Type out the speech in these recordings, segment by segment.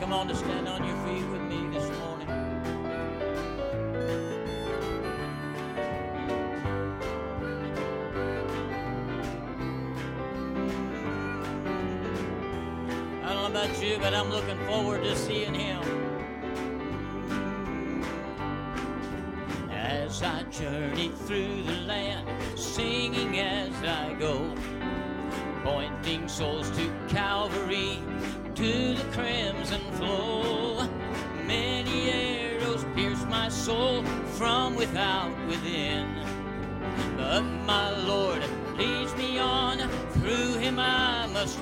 come on to stand on your feet with me this morning. I don't know about you, but I'm looking forward to seeing him. As I journey through the land, singing as I go, pointing souls to Calvary, to the crimson flow. Many arrows pierce my soul from without within, but my Lord leads me on, through him I must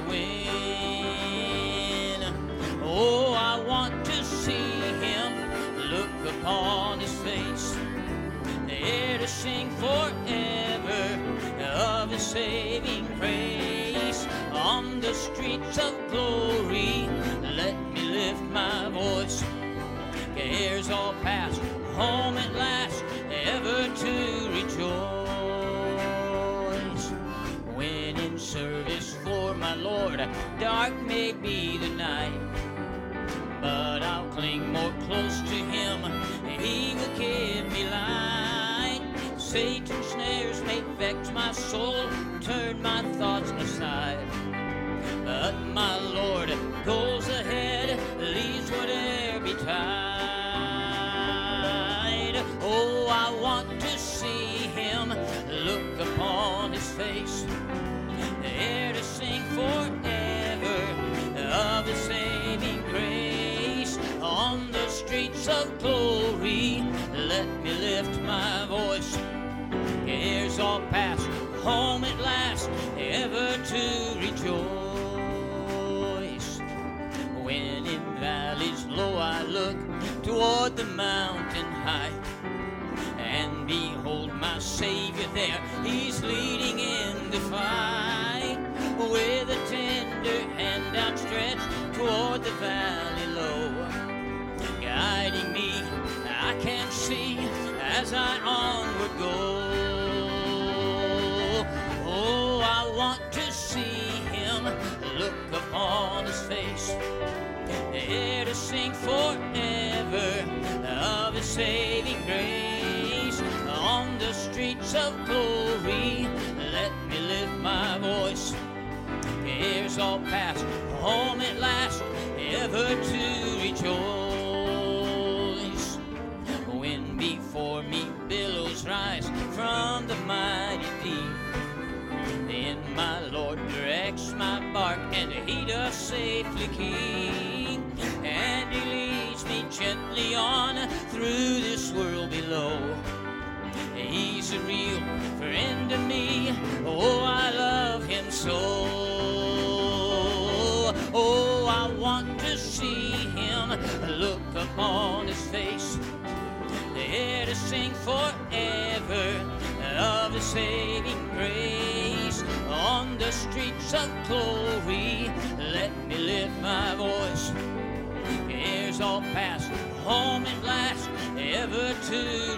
win. Oh, I want to see him, look upon his face, there to sing forever of his saving grace. On the streets of glory, let me lift my voice. Cares all past, home at last, ever to rejoice. When in service for my Lord, dark may be the night, but I'll cling more close to him, he will give me light. Satan's snares may vex my soul, turn my thoughts aside, but my Lord goes ahead, leads whate'er betide. Oh, I want to see him, look upon his face, there to sing forever of his saving grace. On the streets of glory, let me lift my voice. Cares all past, home at last, ever to rejoice. When in valleys low I look toward the mountain high, and behold my Savior there, he's leading in the fight, with a tender hand outstretched toward the valley low, guiding me, I can't see as I onward go. Oh, I want to see him, look upon his face, there to sing forever of his saving grace. On the streets of glory, let me lift my voice. Cares all past, home at last, ever to rejoice. When before me billows rise from the mighty deep, then my Lord directs my bark, and he does safely keep, and he leads me gently on through this world below. He's a real friend to me, oh, I love him so. Oh, I want to see him, look upon his face, there to sing forever of his saving grace. On the streets of glory, let me lift my voice. Cares all past, home at last, ever to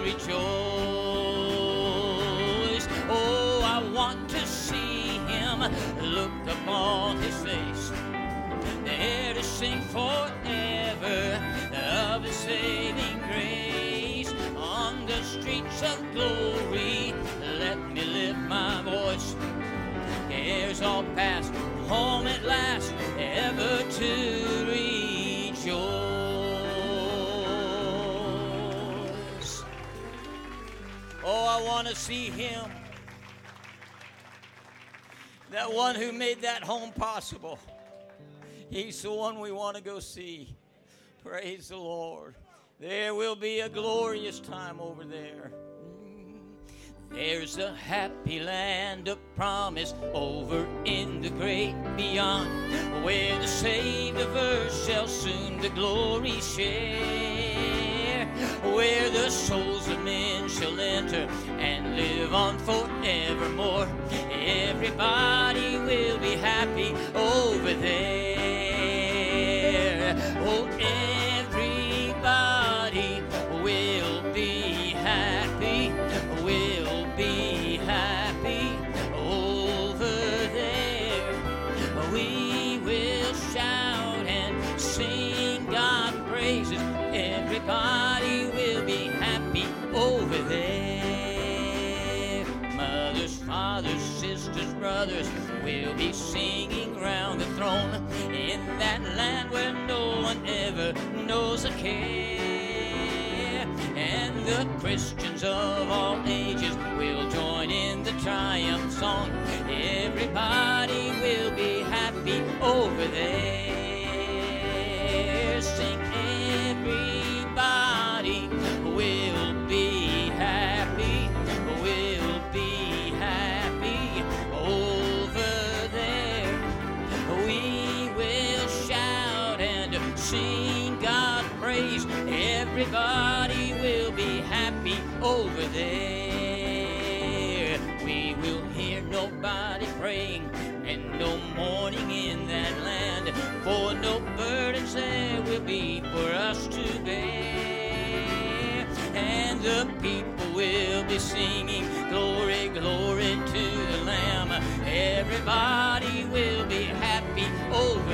rejoice. Oh, I want to see him, look upon his face, there to sing forever of his saving grace. On the streets of glory, let me lift my voice. Cares all past, home at last, ever to rejoice. Oh, I want to see him, that one who made that home possible. He's the one we want to go see. Praise the Lord. There will be a glorious time over there. There's a happy land of promise over in the great beyond, where the saved of earth shall soon the glory share, where the souls of men shall enter and live on forevermore. Everybody will be happy over there. Oh, everybody will be happy, will be happy over there. We will shout and sing God. fathers, sisters, brothers will be singing round the throne in that land where no one ever knows a care. And the Christians of all ages will join in the triumph song. Everybody will be happy over there. Sing, everybody will be happy, will be happy over there. We will shout and sing God praise. Everybody will be happy over there. We will hear nobody praying and no mourning in that land, for no burdens there will be for us to bear. And the people will be singing, glory, glory to the Lamb. Everybody will be happy over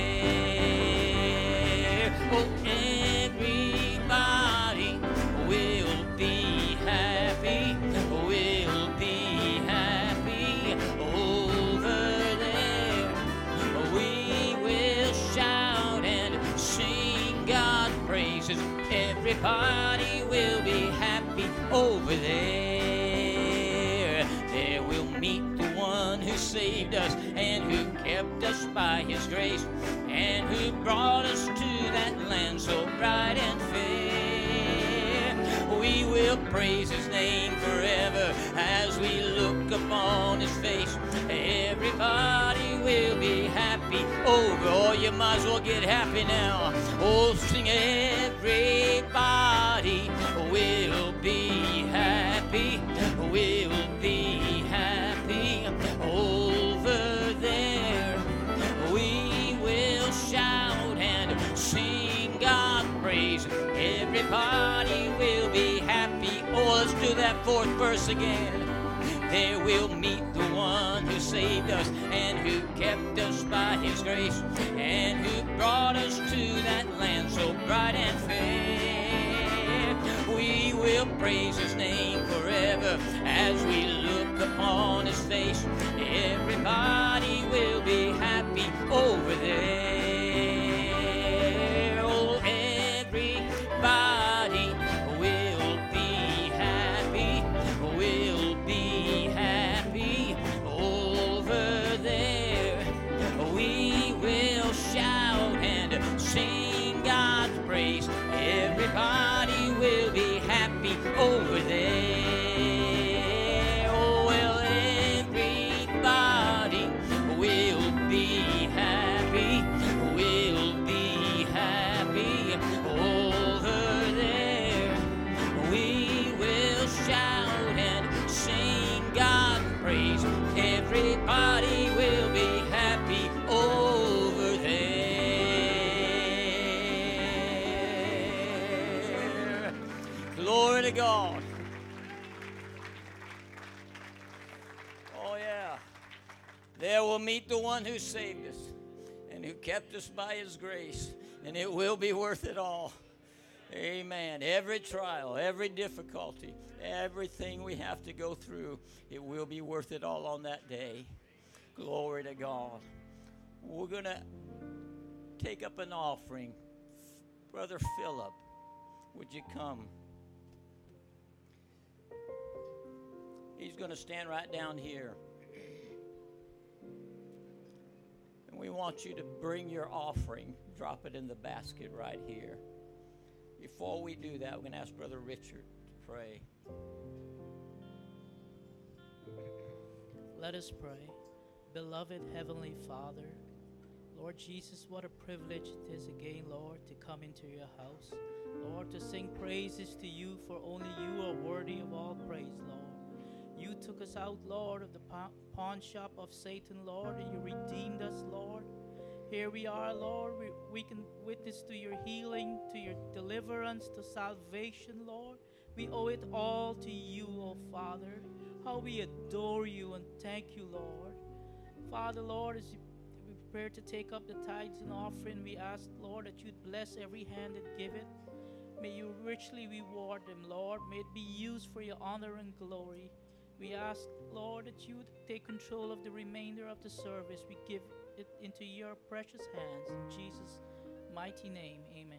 there. Oh, everybody will be happy, will be happy over there. We will shout and sing God praises. Everybody will be happy over there. There we'll meet the one who saved us and who kept us by his grace, and who brought us to that land so bright and fair. We will praise his name forever as we look upon his face. Everybody will be happy over. Oh, you might as well get happy now. Oh, sing, everybody will be happy, will be happy over there. We will shout and sing God praise. Everybody will be happy. Oh, let's do that fourth verse again. There we'll meet the one who saved us and who kept us by his grace, and who brought us to that land so bright and fair. We will praise his name forever as we look upon his face. Everybody will be happy over there. Oh, everybody will be happy, will be happy over there. We will shout and sing God's praise. Everybody will be happy over there. Oh, well, everybody will be happy, will be happy over there. We will shout and sing God's praise. Everybody will be happy over there. Glory to God. Oh, yeah. There we'll meet the one who saved us and who kept us by his grace, and it will be worth it all. Amen. Every trial, every difficulty, everything we have to go through, it will be worth it all on that day. Glory to God. We're going to take up an offering. Brother Philip, would you come? He's going to stand right down here. And we want you to bring your offering. Drop it in the basket right here. Before we do that, we're going to ask Brother Richard to pray. Let us pray. Beloved Heavenly Father, Lord Jesus, what a privilege it is again, Lord, to come into your house. Lord, to sing praises to you, for only you are worthy of all praise, Lord. You took us out, Lord, of the pawn shop of Satan, Lord, and you redeemed us, Lord. Here we are, Lord. We can witness to your healing, to your deliverance, to salvation, Lord. We owe it all to you, oh Father. How we adore you and thank you, Lord. Father, Lord, as we prepare to take up the tithes and offering, we ask, Lord, that you'd bless every hand that give it. May you richly reward them, Lord. May it be used for your honor and glory. We ask, Lord, that you would take control of the remainder of the service. We give it into your precious hands. In Jesus' mighty name, amen.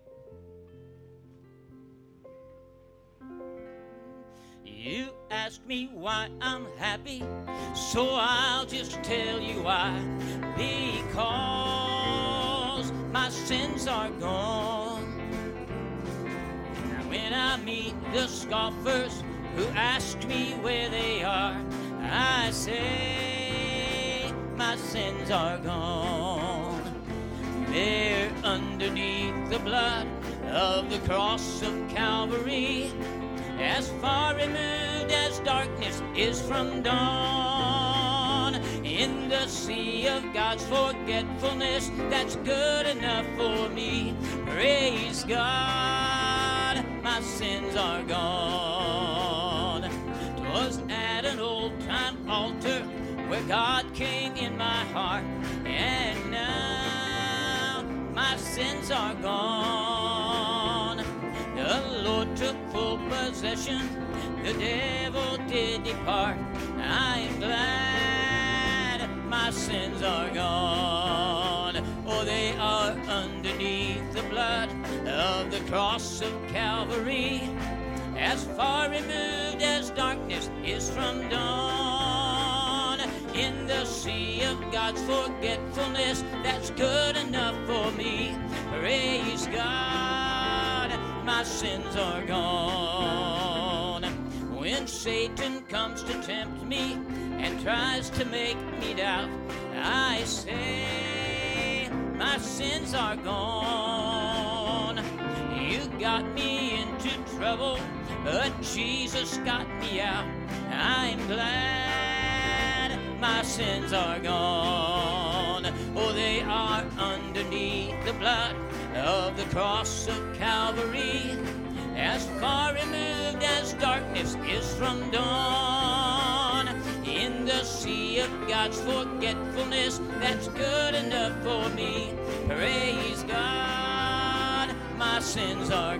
You ask me why I'm happy, so I'll just tell you why. Because my sins are gone. When I meet the scoffers who ask me where they are, I say my sins are gone. They're underneath the blood of the cross of Calvary, as far removed as darkness is from dawn. In the sea of God's forgetfulness, that's good enough for me. Praise God, my sins are gone. 'Twas at an old-time altar where God came in my heart, and now my sins are gone. The Lord took full possession, the devil did depart. I am glad my sins are gone. Oh, they are underneath the blood of the cross of Calvary, as far removed as darkness is from dawn. In the sea of God's forgetfulness, that's good enough for me. Praise God, my sins are gone. When Satan comes to tempt me and tries to make me doubt, I say my sins are gone. You got me into trouble, but Jesus got me out. I'm glad my sins are gone. Oh, they are underneath the blood of the cross of Calvary, as far removed as darkness is from dawn. In the sea of God's forgetfulness, that's good enough for me. Praise God, my sins are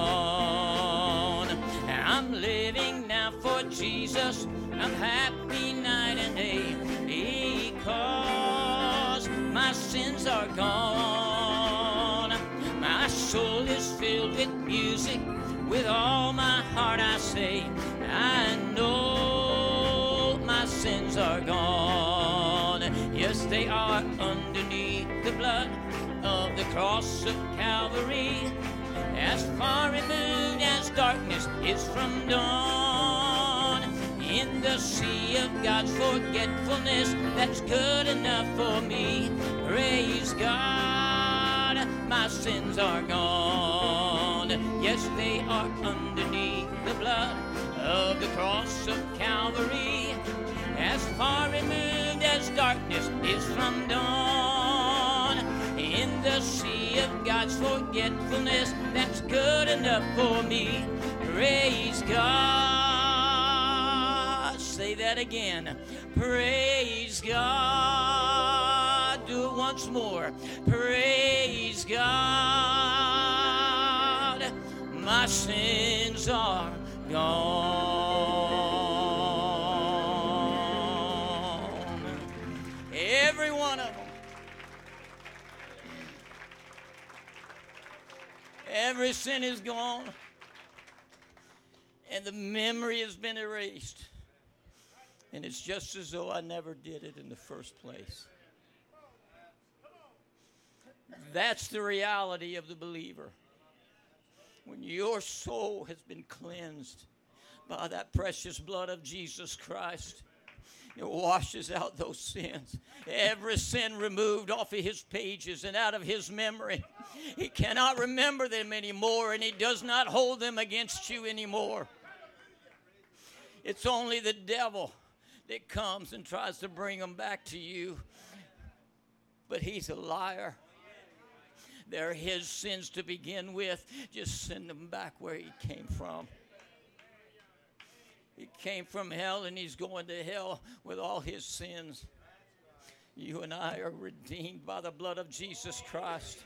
gone. I'm living now for Jesus. I'm happy night and day, because my sins are gone. My soul is filled with music. With all my heart I say, I know my sins are gone. Yes, they are underneath the blood of the cross of Calvary, as far removed as darkness is from dawn. In the sea of God's forgetfulness, that's good enough for me. Praise God, my sins are gone. Yes, they are underneath the blood of the cross of Calvary, as far removed as darkness is from dawn. In the sea of God's forgetfulness, that's good enough for me. Praise God. Say that again. Praise God. Do it once more. Praise God. My sins are gone. Every one of them. Every sin is gone, and the memory has been erased. And it's just as though I never did it in the first place. That's the reality of the believer. When your soul has been cleansed by that precious blood of Jesus Christ, it washes out those sins. Every sin removed off of his pages and out of his memory. He cannot remember them anymore, and he does not hold them against you anymore. It's only the devil that comes and tries to bring them back to you. But he's a liar. They're his sins to begin with. Just send them back where he came from. He came from hell, and he's going to hell with all his sins. You and I are redeemed by the blood of Jesus Christ.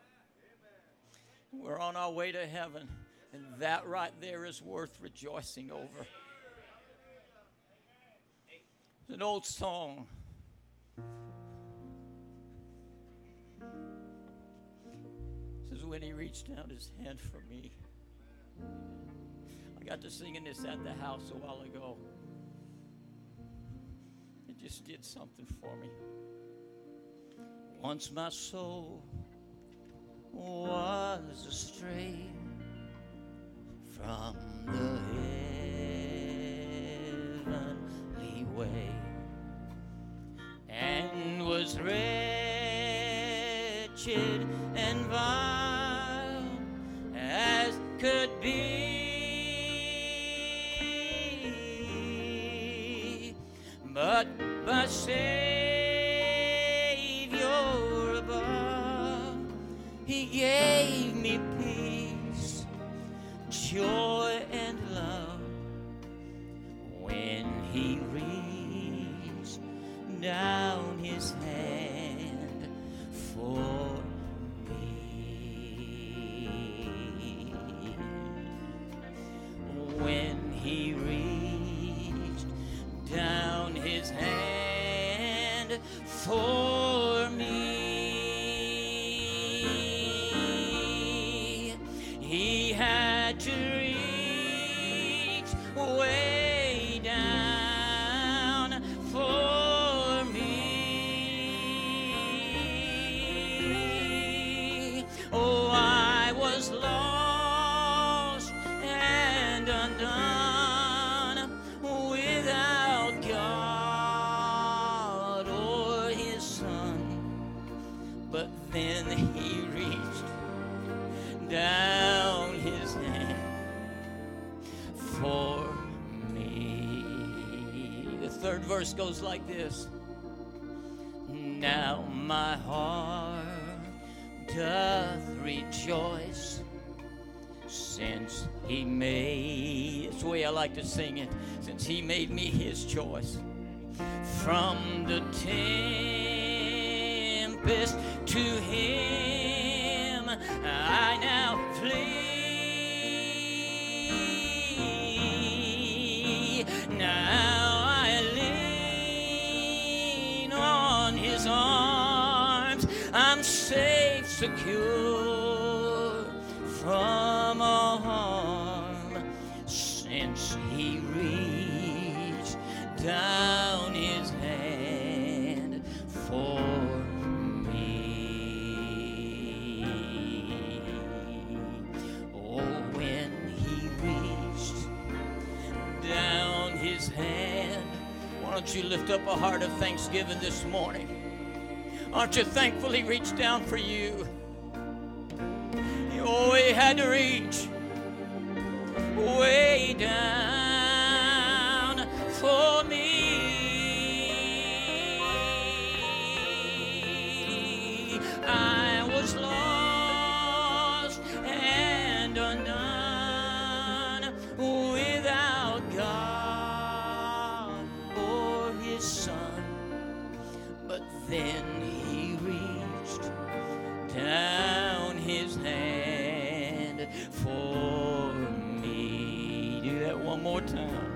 We're on our way to heaven, and that right there is worth rejoicing over. It's an old song. It says, when he reached out his hand for me. I got to singing this at the house a while ago. It just did something for me. Once my soul was astray from the heavenly way, and was wretched and vile as could be, but my Savior above, he gave me peace, joy, and love when he reached down his hand for me. When he reached down his hand for me, he had to reach way down for me. Oh, I was lost and undone without God or his Son, but then he reached down his hand for me. The third verse goes like this. Now my heart doth rejoice, since he made, it's the way I like to sing it, since he made me his choice. From the tempest to him I now flee. Now I lean on his arms. I'm safe, secure from all harm, since he reached down his hand for me. Oh, when he reached down his hand, why don't you lift up a heart of thanksgiving this morning? Aren't you thankful he reached down for you? Oh, he had to reach way down for me. I was lost and undone without God or his Son, but then he reached down his hand for me. Do that one more time.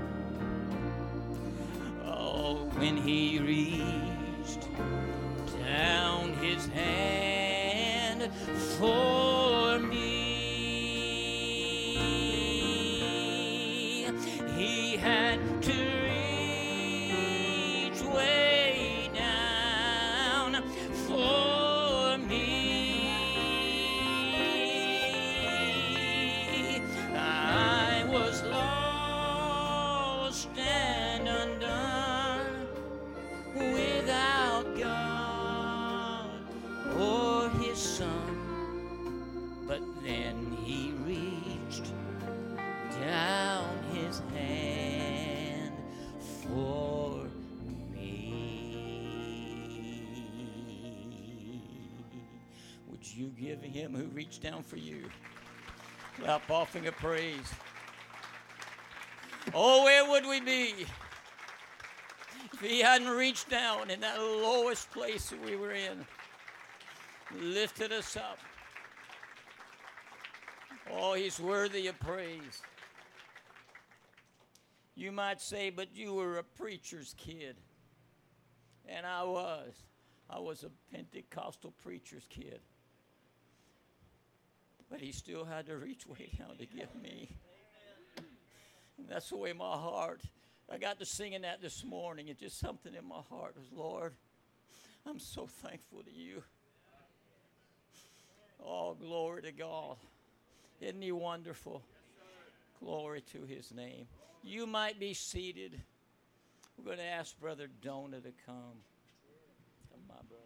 Oh, when he reached down his hand for me, he had to reach way down for me. I was lost and undone without God or his Son, but then he reached down his hand for me. Would you give him who reached down for you clap offering of praise? Oh, where would we be if he hadn't reached down in that lowest place that we were in, lifted us up? Oh, he's worthy of praise. You might say, but you were a preacher's kid. And I was a Pentecostal preacher's kid. But he still had to reach way down to get me. And that's the way my heart, I got to singing that this morning. It's just something in my heart was, Lord, I'm so thankful to you. Oh, glory to God. Isn't he wonderful? Glory to his name. You might be seated. We're going to ask Brother Donah to come. Come, my brother.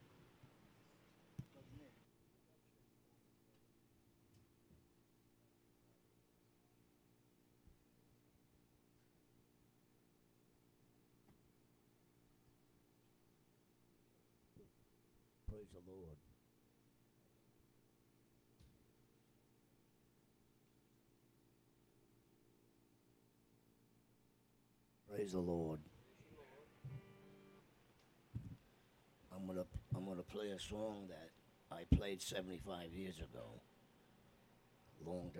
Praise the Lord. Praise the Lord. I'm gonna play a song that I played 75 years ago. Long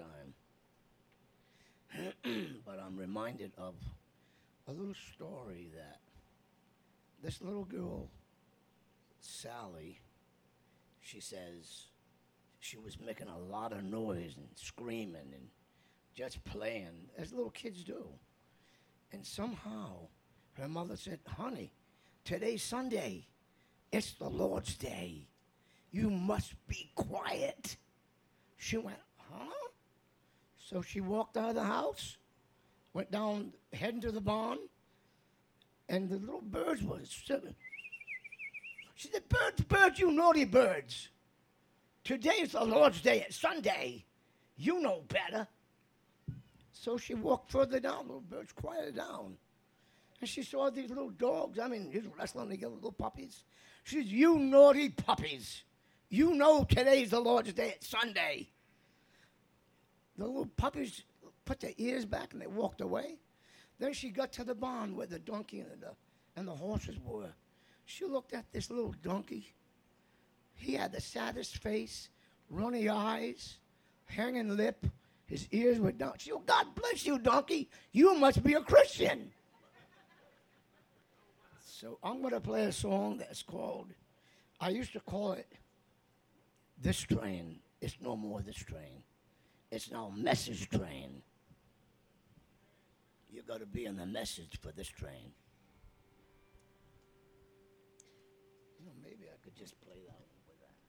time. But I'm reminded of a little story that this little girl, Sally, she says she was making a lot of noise and screaming and just playing, as little kids do. And somehow her mother said, honey, today's Sunday. It's the Lord's day. You must be quiet. She went, huh? So she walked out of the house, went down, heading to the barn, and the little birds were sitting. She said, birds, you naughty birds. Today is the Lord's day. It's Sunday. You know better. So she walked further down. Little birds quieted down. And she saw these little dogs. I mean, he's wrestling together, little puppies. She says, you naughty puppies. You know today's the Lord's day. It's Sunday. The little puppies put their ears back and they walked away. Then she got to the barn where the donkey and the horses were. She looked at this little donkey. He had the saddest face, runny eyes, hanging lip. His ears were down. She said, God bless you, donkey. You must be a Christian. So I'm going to play a song that's called, I used to call it, This Train. It's no more This Train. It's now Message Train. You got to be in the message for this train. You know, maybe I could just play that one with that.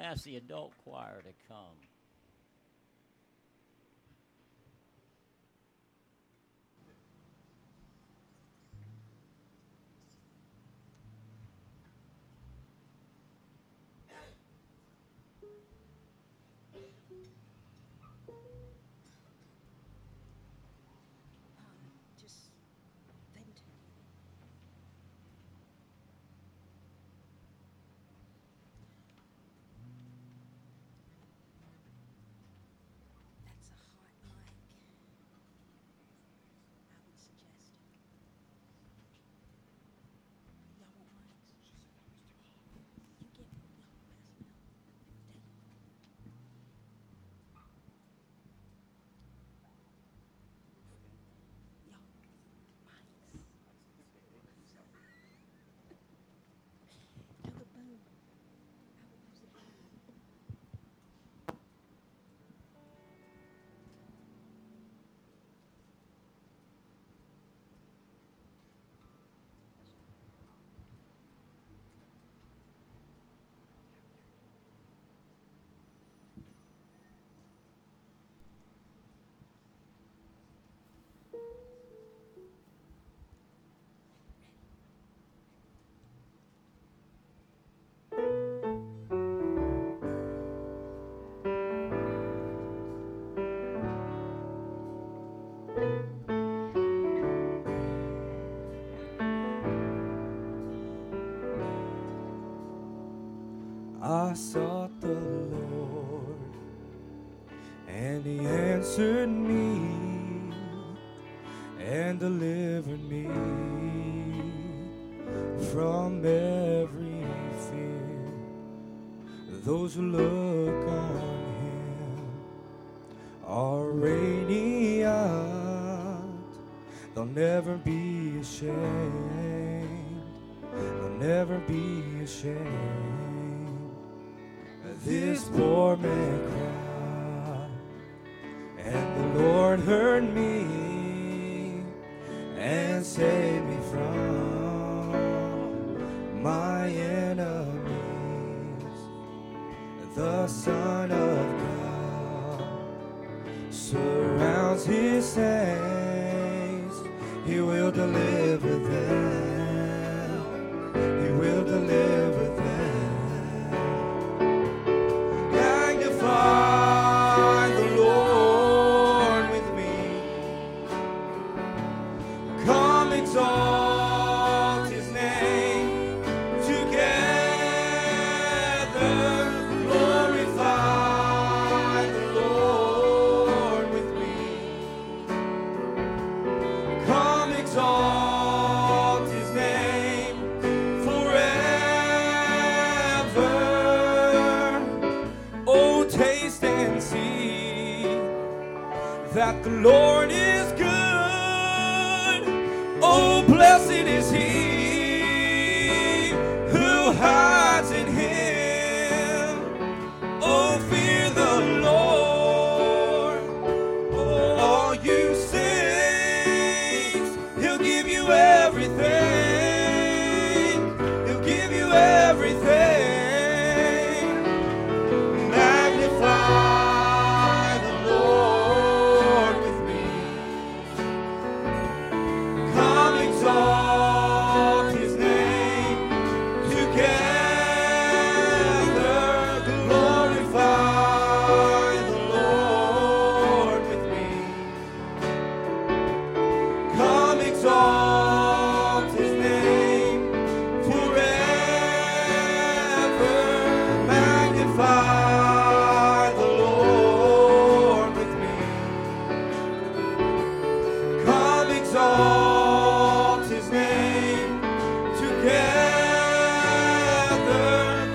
ask the adult choir to come. Just vent. That's a hot mic. I would suggest. Y'all want mics? You get one. Y'all pass them out. Take it. Y'all, mics. Do the boom. I would use the boom. I sought the Lord, and He answered me and delivered me from every fear. Those who look on Him are radiant. They'll never be ashamed. They'll never be ashamed. This poor man cried, and the Lord heard me and saved me from my enemies. The Son of God surrounds His saints. He will deliver them. He will deliver them. Magnify the Lord with me. Come exalt His name together. Glorify the Lord with me. Come exalt His name forever. Oh, taste and see that the Lord is good. Oh, blessed is he who hides in Him. Oh, fear the Lord, oh, all you saints. He'll give you everything. He'll give you everything. Magnify the Lord with me. Come exalt His name together. Glorify the Lord with me. Come exalt His name forever. Magnify the Lord with me. Come exalt His name together.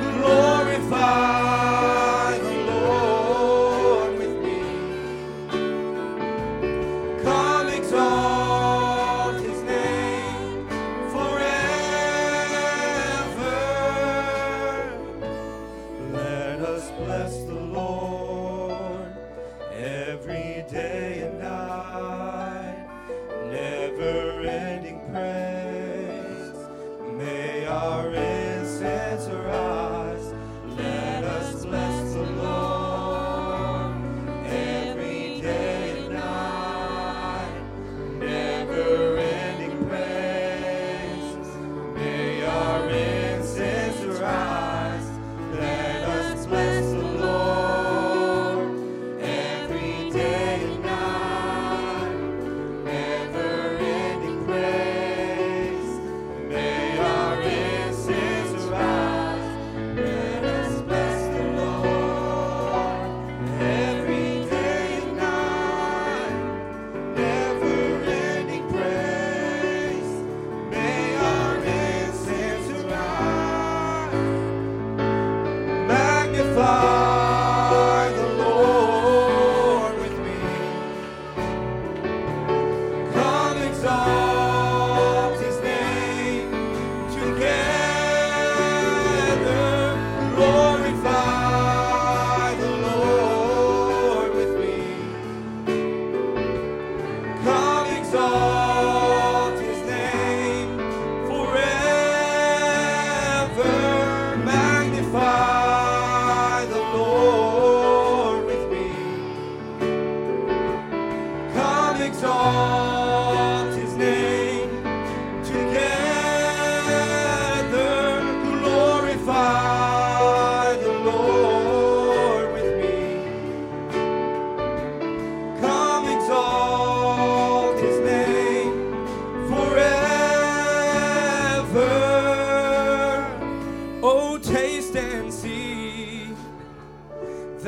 Glorify the Lord with me. Come exalt His name forever. Let us bless the Lord every day and night. Never-ending praise. May our incense arise. Let us bless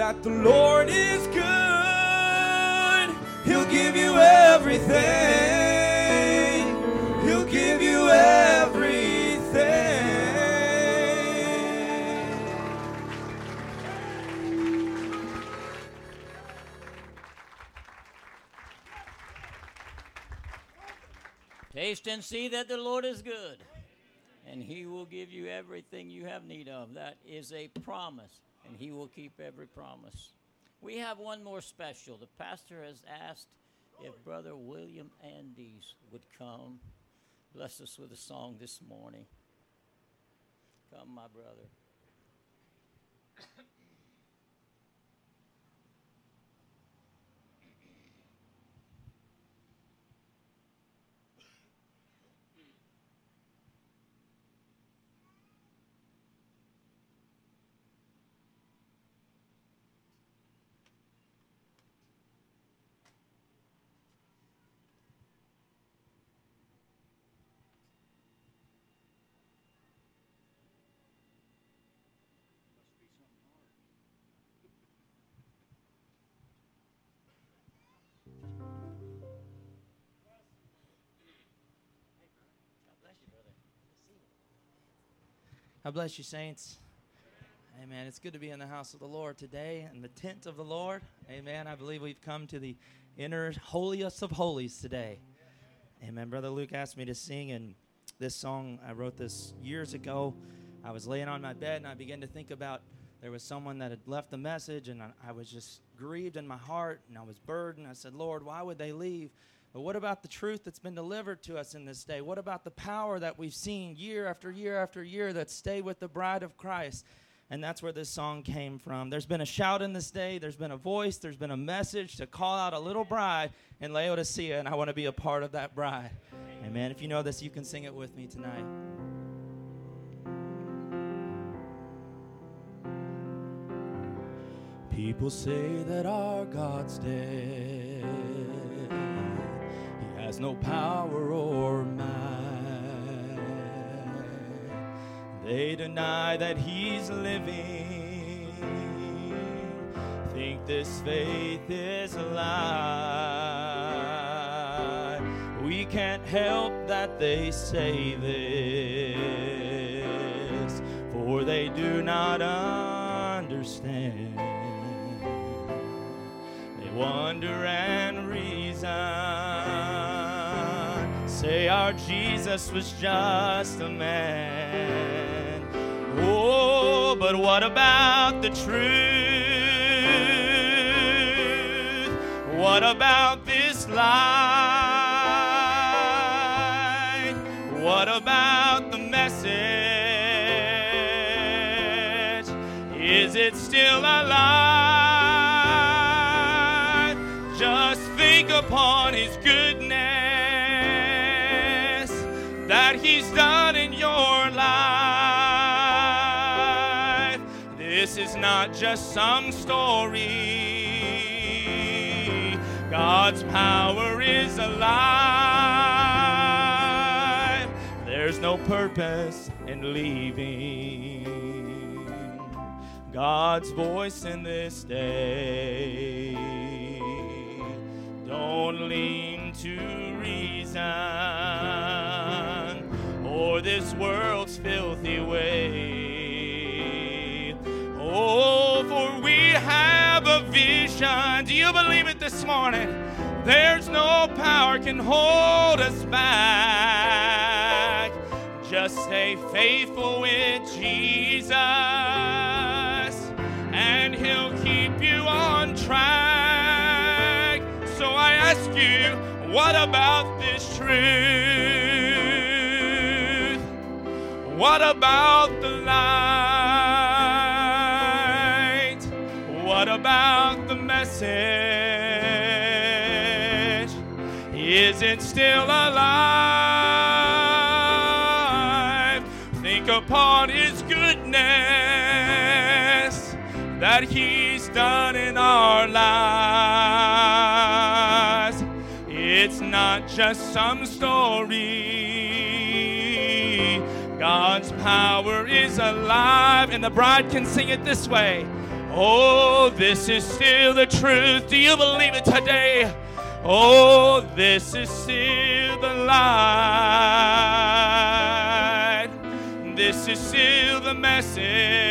that the Lord is good. He'll give you everything. He'll give you everything. Taste and see that the Lord is good, and He will give you everything you have need of. That is a promise, and He will keep every promise. We have one more special. The pastor has asked if Brother William Andes would come. Bless us with a song this morning. Come, my brother. God bless you, saints. Amen. It's good to be in the house of the Lord today, in the tent of the Lord. Amen. I believe we've come to the inner holiest of holies today. Amen. Brother Luke asked me to sing, and this song, I wrote this years ago. I was laying on my bed, and I began to think about there was someone that had left the message, and I was just grieved in my heart, and I was burdened. I said, Lord, why would they leave? But what about the truth that's been delivered to us in this day? What about the power that we've seen year after year after year that stay with the bride of Christ? And that's where this song came from. There's been a shout in this day. There's been a voice. There's been a message to call out a little bride in Laodicea, and I want to be a part of that bride. Amen. If you know this, you can sing it with me tonight. People say that our God's dead. He has no power or might. They deny that He's living. Think this faith is a lie. We can't help that they say this, for they do not understand. They wonder and reason, say our Jesus was just a man. Oh, but what about the truth? What about this light? What about the message? Is it still alive? Just think upon His goodness that He's done in your life. This is not just some story. God's power is alive. There's no purpose in leaving God's voice in this day. Don't lean to reason or this world's filthy way. Oh, for we have a vision. Do you believe it this morning? There's no power can hold us back. Just stay faithful with Jesus, and He'll keep you on track. So I ask you, what about this truth? What about the light? What about the message? Is it still alive? Think upon His goodness that He's done in our lives. It's not just some story. God's power is alive. And the bride can sing it this way. Oh, this is still the truth. Do you believe it today? Oh, this is still the light. This is still the message.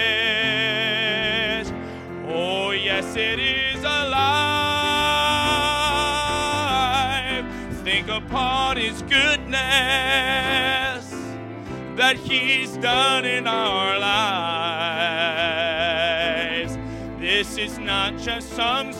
Oh, yes, it is alive. Think upon His goodness that He's done in our lives. This is not just some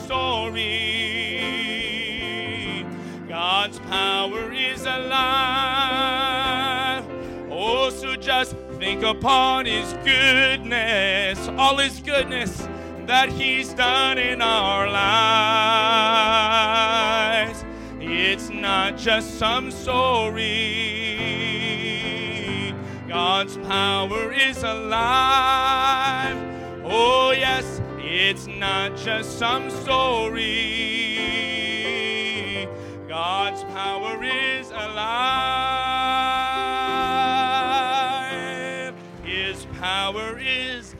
story. God's power is alive. Oh, so just think upon His goodness, all His goodness that He's done in our lives. It's not just some story. God's power is alive. Oh, yes, it's not just some story. God's power is alive. His power is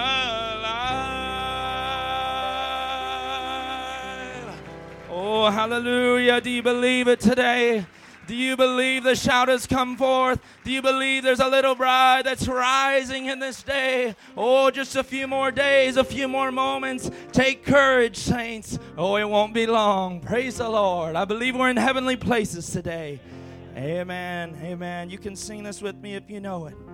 alive. Oh, hallelujah. Do you believe it today? Do you believe the shout has come forth? Do you believe there's a little bride that's rising in this day? Oh, just a few more days, a few more moments. Take courage, saints. Oh, it won't be long. Praise the Lord. I believe we're in heavenly places today. Amen. Amen. You can sing this with me if you know it.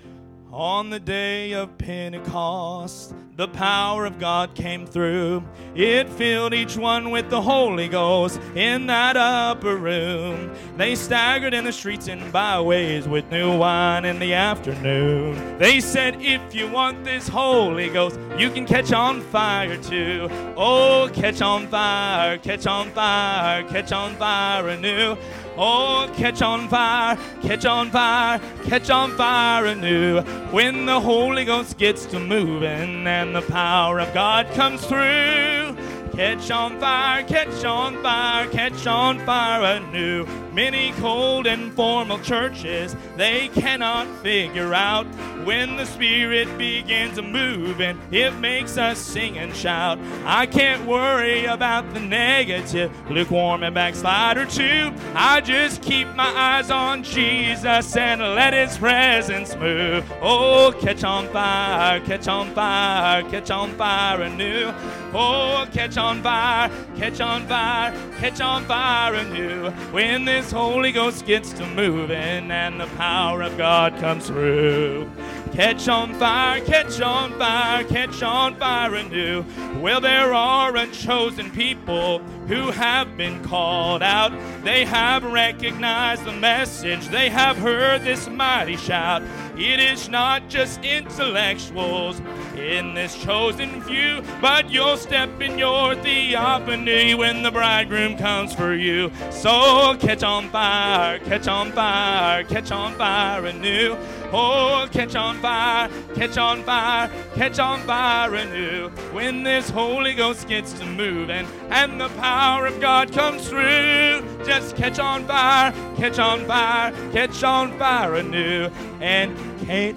On the day of Pentecost, the power of God came through. It filled each one with the Holy Ghost in that upper room. They staggered in the streets and byways with new wine in the afternoon. They said, if you want this Holy Ghost, you can catch on fire too. Oh, catch on fire, catch on fire, catch on fire anew. Oh, catch on fire, catch on fire, catch on fire anew. When the Holy Ghost gets to moving and the power of God comes through. Catch on fire, catch on fire, catch on fire anew. Many cold and formal churches, they cannot figure out when the Spirit begins moving, it makes us sing and shout. I can't worry about the negative, lukewarm and backslider too. I just keep my eyes on Jesus and let His presence move. Oh, catch on fire, catch on fire, catch on fire anew. Oh, catch on fire, catch on fire, catch on fire anew. When this Holy Ghost gets to moving and the power of God comes through. Catch on fire, catch on fire, catch on fire anew. Well, there are unchosen people who have been called out. They have recognized the message. They have heard this mighty shout. It is not just intellectuals in this chosen few, but you'll step in your theophany when the bridegroom comes for you. So catch on fire, catch on fire, catch on fire anew. Oh, catch on fire, catch on fire, catch on fire anew. When this Holy Ghost gets to moving and the power of God comes through, just catch on fire, catch on fire, catch on fire anew. And can't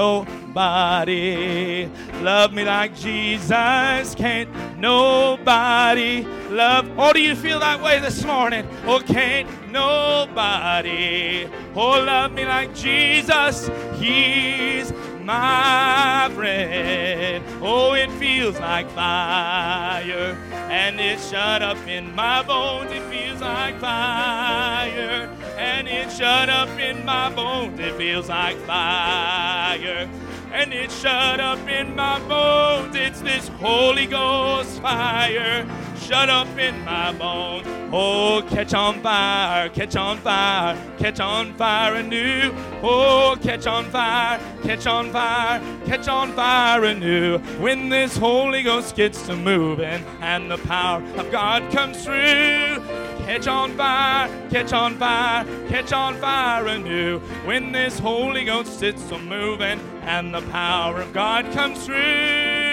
nobody love me like Jesus. Can't nobody love. Oh, do you feel that way this morning? Oh, can't nobody love me like Jesus. He's my friend. Oh, it feels like fire, and it's shut up in my bones. It feels like fire, and it's shut up in my bones. It feels like fire, and it's shut up in my bones. It's this Holy Ghost fire shut up in my bones. Oh, catch on fire, catch on fire, catch on fire anew. Oh, catch on fire, catch on fire, catch on fire anew. When this Holy Ghost gets to moving and the power of God comes through. Catch on fire, catch on fire, catch on fire anew. When this Holy Ghost sits to moving and the power of God comes through.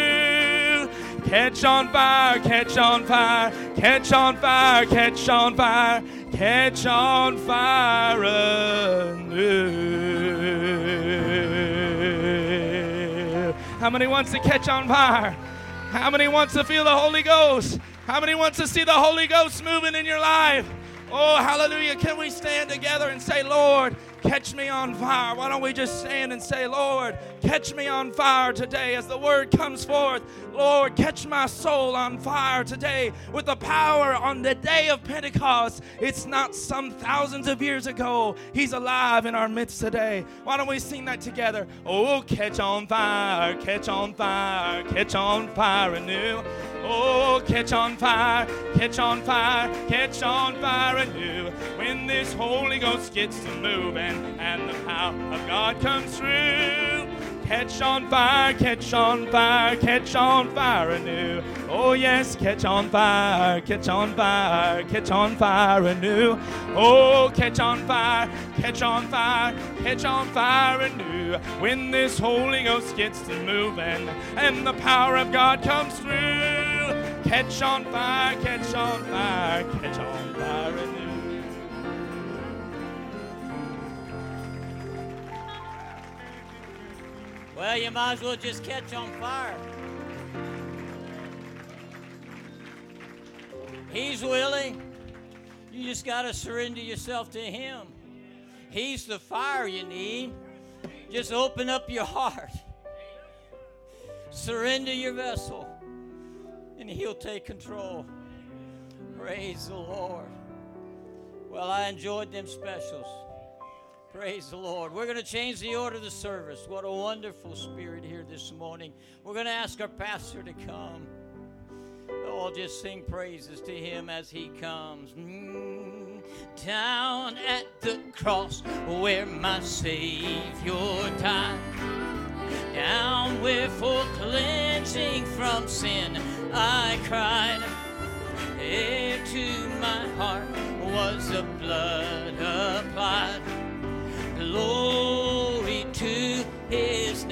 Catch on fire, catch on fire, catch on fire, catch on fire, catch on fire anew. How many wants to catch on fire? How many wants to feel the Holy Ghost? How many wants to see the Holy Ghost moving in your life? Oh, hallelujah. Can we stand together and say, Lord, catch me on fire? Why don't we just stand and say, Lord, catch me on fire today as the word comes forth. Lord, catch my soul on fire today with the power on the day of Pentecost. It's not some thousands of years ago. He's alive in our midst today. Why don't we sing that together? Oh, catch on fire, catch on fire, catch on fire anew. Oh, catch on fire, catch on fire, catch on fire anew. When this Holy Ghost gets to moving and the power of God comes through. Catch on fire, catch on fire, catch on fire anew. Oh yes, catch on fire, catch on fire, catch on fire anew. Oh, catch on fire, catch on fire, catch on fire anew. When this Holy Ghost gets to moving and the power of God comes through. Catch on fire, catch on fire, catch on fire anew. Well, you might as well just catch on fire. He's willing. You just got to surrender yourself to Him. He's the fire you need. Just open up your heart. Surrender your vessel. And He'll take control. Praise the Lord. Well, I enjoyed them specials. Praise the Lord. We're going to change the order of the service. What a wonderful spirit here this morning. We're going to ask our pastor to come. Oh, just sing praises to Him as He comes. Down at the cross where my Savior died. Down where for cleansing from sin I cried. There to my heart was the blood applied. Glory to His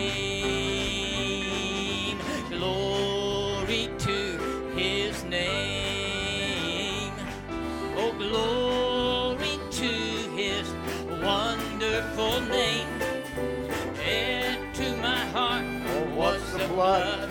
name. Glory to His name. Oh, glory to His wonderful name. And to my heart was the blood.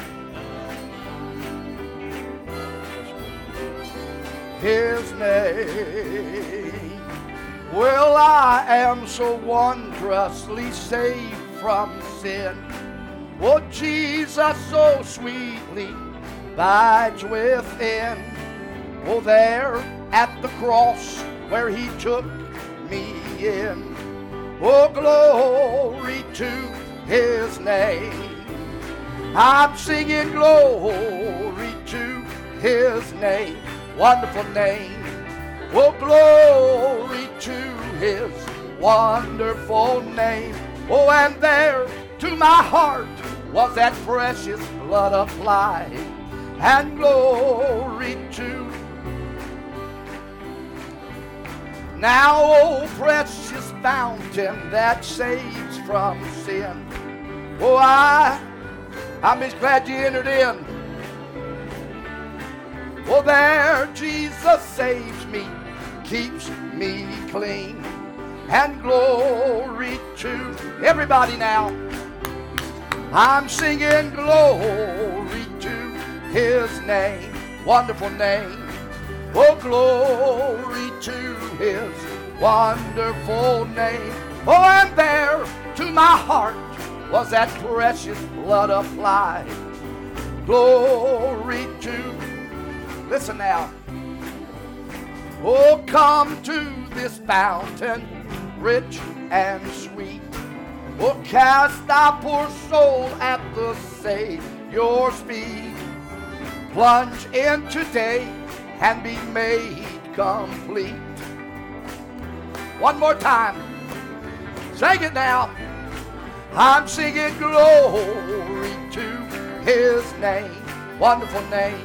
His name. Well, I am so wondrously saved from sin. Oh, Jesus so sweetly abides within. Oh, there at the cross where He took me in. Oh, glory to His name. I'm singing glory to His name. Wonderful name. Oh, glory to His wonderful name. Oh, and there to my heart was that precious blood applied. And glory to. Now, oh, precious fountain that saves from sin. Oh, I'm just glad you entered in. Oh, there Jesus saves me, keeps me clean, and glory to everybody now. I'm singing glory to His name, wonderful name. Oh, glory to His wonderful name. Oh, and there to my heart was that precious blood applied. Glory to. Listen now. Oh, come to this fountain, rich and sweet. Oh, cast thy poor soul at the Savior's feet. Plunge in today and be made complete. One more time. Sing it now. I'm singing glory to His name. Wonderful name.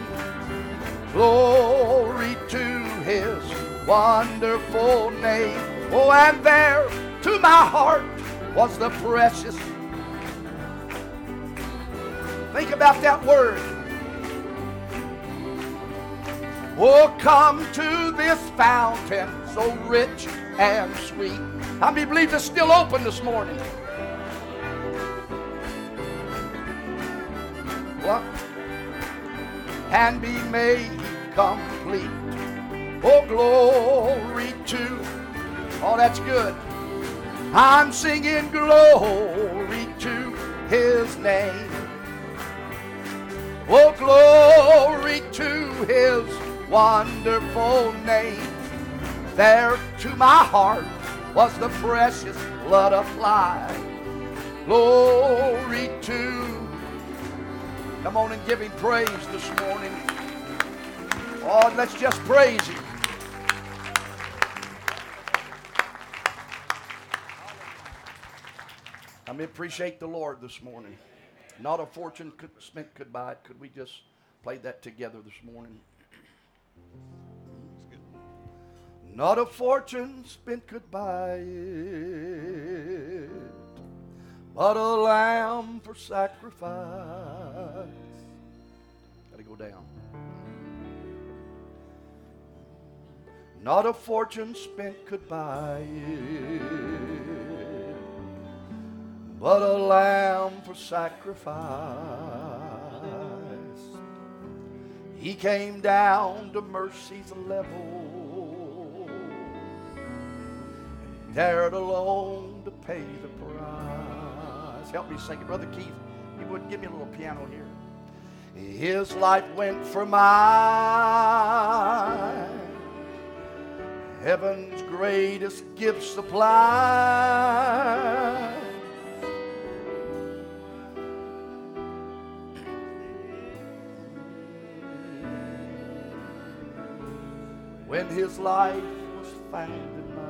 Glory to His wonderful name. Oh, and there to my heart was the precious. Think about that word. Oh, come to this fountain so rich and sweet. How many believe it's still open this morning? What? and be made complete. Oh, glory to, oh, that's good. I'm singing glory to his name. Oh, glory to his wonderful name. There to my heart was the precious blood applied. Glory to. Come on and give him praise this morning. Oh, let's just praise him. I mean, appreciate the Lord this morning. Not a fortune spent could buy it. Could we just play that together this morning? Not a fortune spent could buy it, but a lamb for sacrifice. Gotta go down. Not a fortune spent could buy it, but a lamb for sacrifice. He came down to mercy's level, and dared alone to pay the price. Help me sing it, Brother Keith. You would give me a little piano here. His life went for mine, heaven's greatest gift supply. When his life was found in mine.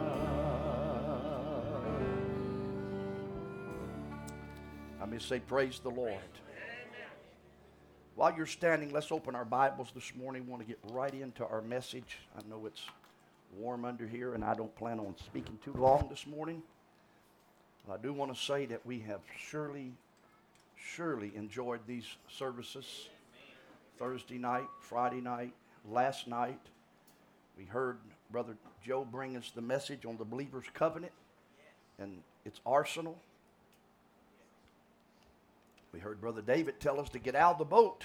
Let me say, praise the Lord. While you're standing, let's open our Bibles this morning. We want to get right into our message. I know it's warm under here, and I don't plan on speaking too long this morning. But I do want to say that we have surely enjoyed these services. Thursday night, Friday night, last night. We heard Brother Joe bring us the message on the believer's covenant and its arsenal. We heard Brother David tell us to get out of the boat.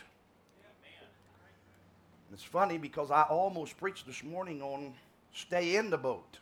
And it's funny because I almost preached this morning on stay in the boat.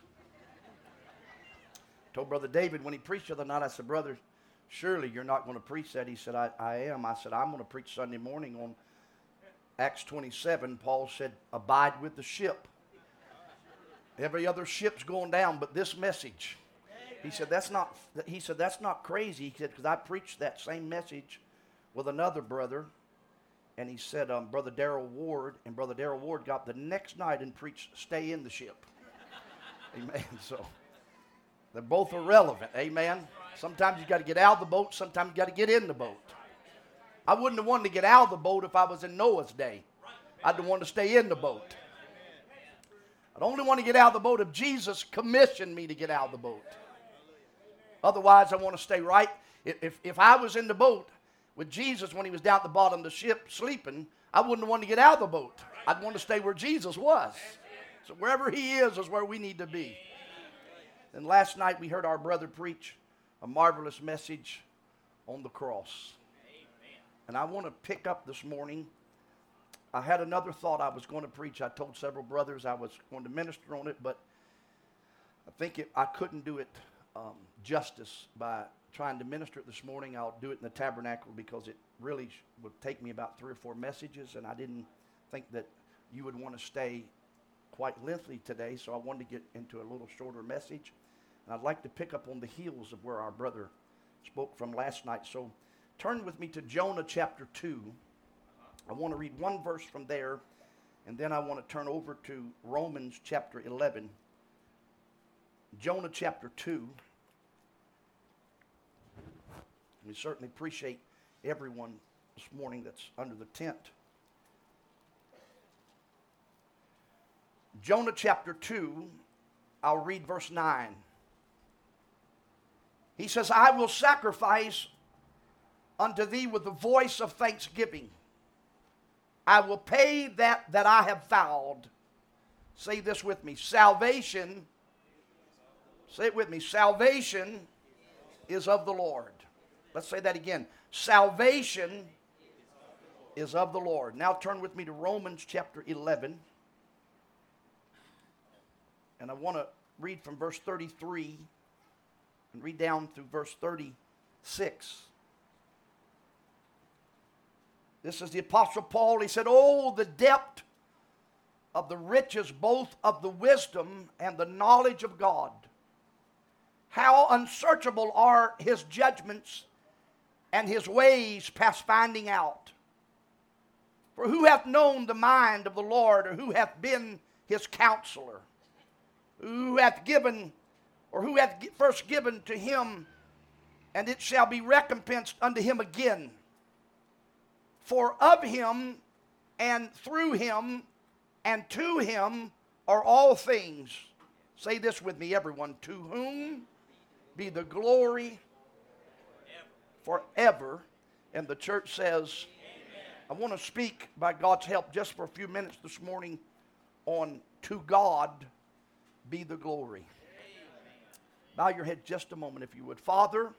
I told Brother David when he preached the other night, I said, brother, surely you're not going to preach that. He said, I am. I said, I'm going to preach Sunday morning on Acts 27. Paul said, abide with the ship. Every other ship's going down, but this message. He said that's not crazy. He said because I preached that same message with another brother, and he said Brother Darrell Ward, and Brother Darrell Ward got the next night and preached stay in the ship. Amen. So they're both irrelevant. Amen. Sometimes you got to get out of the boat. Sometimes you got to get in the boat. I wouldn't have wanted to get out of the boat if I was in Noah's day. I'd have wanted to stay in the boat. I'd only want to get out of the boat if Jesus commissioned me to get out of the boat. Otherwise, I want to stay right. If I was in the boat with Jesus when he was down at the bottom of the ship sleeping, I wouldn't want to get out of the boat. I'd want to stay where Jesus was. So wherever he is where we need to be. And last night we heard our brother preach a marvelous message on the cross. And I want to pick up this morning. I had another thought I was going to preach. I told several brothers I was going to minister on it, but I think I couldn't do it justice by trying to minister it this morning. I'll do it in the tabernacle because it really would take me about 3 or 4 messages, and I didn't think that you would want to stay quite lengthy today, so I wanted to get into a little shorter message. And I'd like to pick up on the heels of where our brother spoke from last night. So turn with me to Jonah chapter 2. I want to read one verse from there, and then I want to turn over to Romans chapter 11. Jonah chapter 2. We certainly appreciate everyone this morning that's under the tent. Jonah chapter 2, I'll read verse 9. He says, I will sacrifice unto thee with the voice of thanksgiving. I will pay that I have vowed. Say this with me. Salvation, say it with me. Salvation is of the Lord. Let's say that again. Salvation is of the Lord. Now turn with me to Romans chapter 11. And I want to read from verse 33 and read down through verse 36. This is the Apostle Paul. He said, "Oh, the depth of the riches both of the wisdom and the knowledge of God. How unsearchable are his judgments and his ways past finding out. For who hath known the mind of the Lord, or who hath been his counselor? Who hath given, or who hath first given to him, and it shall be recompensed unto him again? For of him, and through him, and to him are all things." Say this with me, everyone. "To whom be the glory forever." And the church says, amen. I want to speak, by God's help, just for a few minutes this morning on "To God be the glory." Amen. Bow your head just a moment, if you would. Father,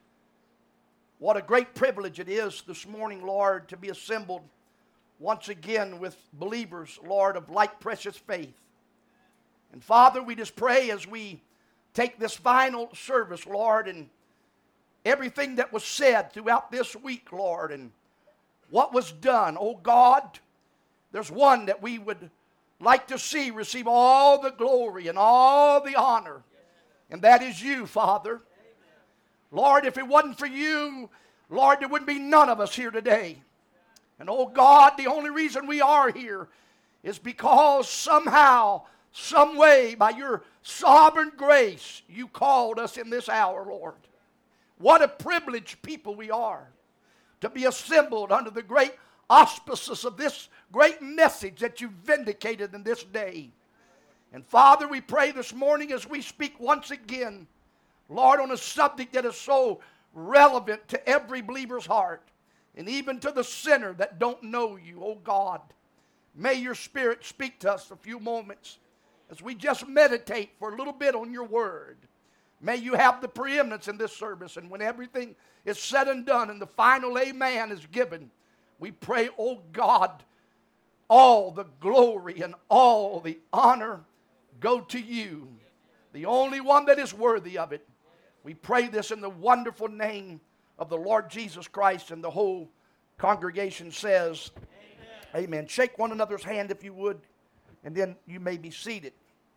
what a great privilege it is this morning, Lord, to be assembled once again with believers, Lord, of like precious faith. And Father, we just pray as we take this final service, Lord, and everything that was said throughout this week, Lord, and what was done, oh God, there's one that we would like to see receive all the glory and all the honor, and that is you, Father. Lord, if it wasn't for you, Lord, there wouldn't be none of us here today. And oh God, the only reason we are here is because somehow, some way, by your sovereign grace, you called us in this hour, Lord. What a privileged people we are to be assembled under the great auspices of this great message that you vindicated in this day. And Father, we pray this morning as we speak once again, Lord, on a subject that is so relevant to every believer's heart, and even to the sinner that don't know you, oh God. May your Spirit speak to us a few moments as we just meditate for a little bit on your word. May you have the preeminence in this service, and when everything is said and done and the final amen is given, we pray, oh God, all the glory and all the honor go to you, the only one that is worthy of it. We pray this in the wonderful name of the Lord Jesus Christ, and the whole congregation says, amen. Amen. Shake one another's hand if you would, and then you may be seated.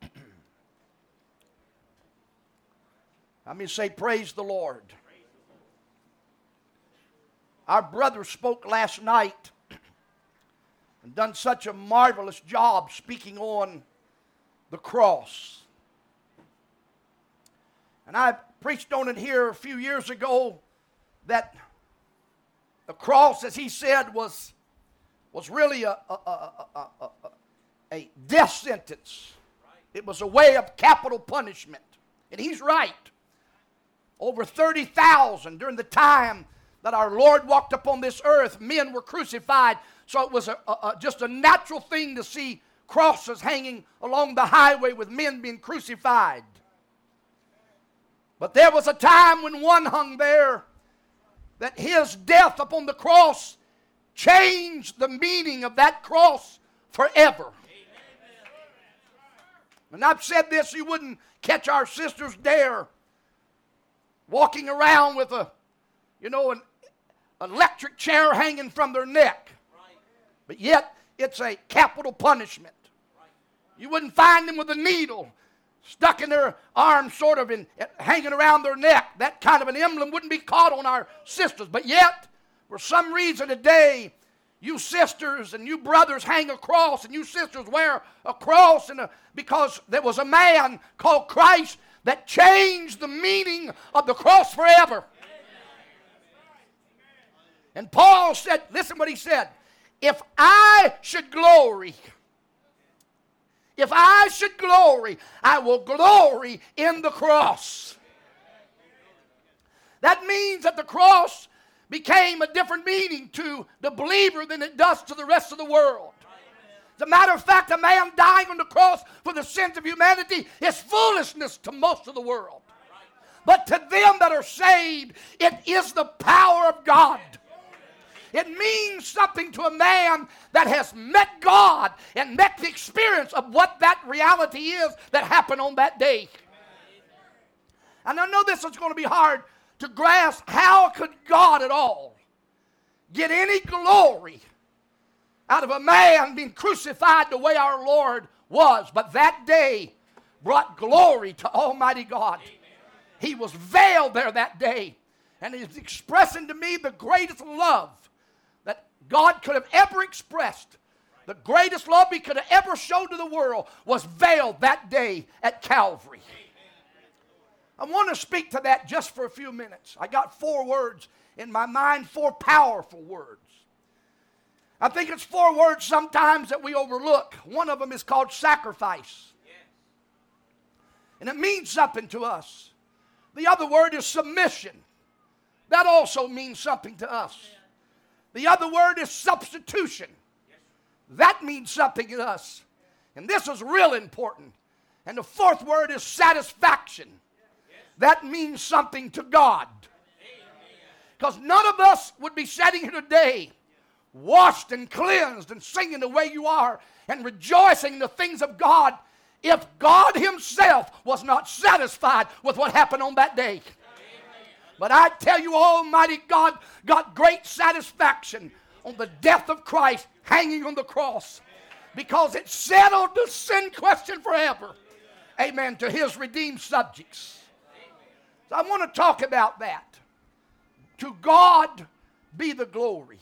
Let me say, praise the Lord. Our brother spoke last night and done such a marvelous job speaking on the cross. And I preached on it here a few years ago, that the cross, as he said, was really a death sentence. It was a way of capital punishment. And he's right. Over 30,000 during the time that our Lord walked upon this earth, men were crucified. So it was just a natural thing to see crosses hanging along the highway with men being crucified. But there was a time when one hung there, that his death upon the cross changed the meaning of that cross forever. And I've said this, you wouldn't catch our sisters there walking around with an electric chair hanging from their neck. But yet, it's a capital punishment. You wouldn't find them with a needle stuck in their arm, sort of hanging around their neck. That kind of an emblem wouldn't be caught on our sisters. But yet, for some reason today, you sisters and you brothers hang a cross, and you sisters wear a cross because there was a man called Christ that changed the meaning of the cross forever. And Paul said, listen what he said, if I should glory, I will glory in the cross. That means that the cross became a different meaning to the believer than it does to the rest of the world. As a matter of fact, a man dying on the cross for the sins of humanity is foolishness to most of the world. But to them that are saved, it is the power of God. It means something to a man that has met God and met the experience of what that reality is that happened on that day. And I know this is going to be hard to grasp. How could God at all get any glory out of a man being crucified the way our Lord was? But that day brought glory to Almighty God. He was veiled there that day. And he's expressing to me the greatest love that God could have ever expressed. The greatest love he could have ever showed to the world was veiled that day at Calvary. I want to speak to that just for a few minutes. I got 4 words in my mind, 4 powerful words. I think it's 4 words sometimes that we overlook. One of them is called sacrifice. And it means something to us. The other word is submission. That also means something to us. The other word is substitution. That means something to us. And this is real important. And the 4th word is satisfaction. That means something to God. Because none of us would be sitting here today washed and cleansed and singing the way you are and rejoicing in the things of God if God himself was not satisfied with what happened on that day. But I tell you, Almighty God got great satisfaction on the death of Christ hanging on the cross because it settled the sin question forever. Amen. To his redeemed subjects. So I want to talk about that. To God be the glory.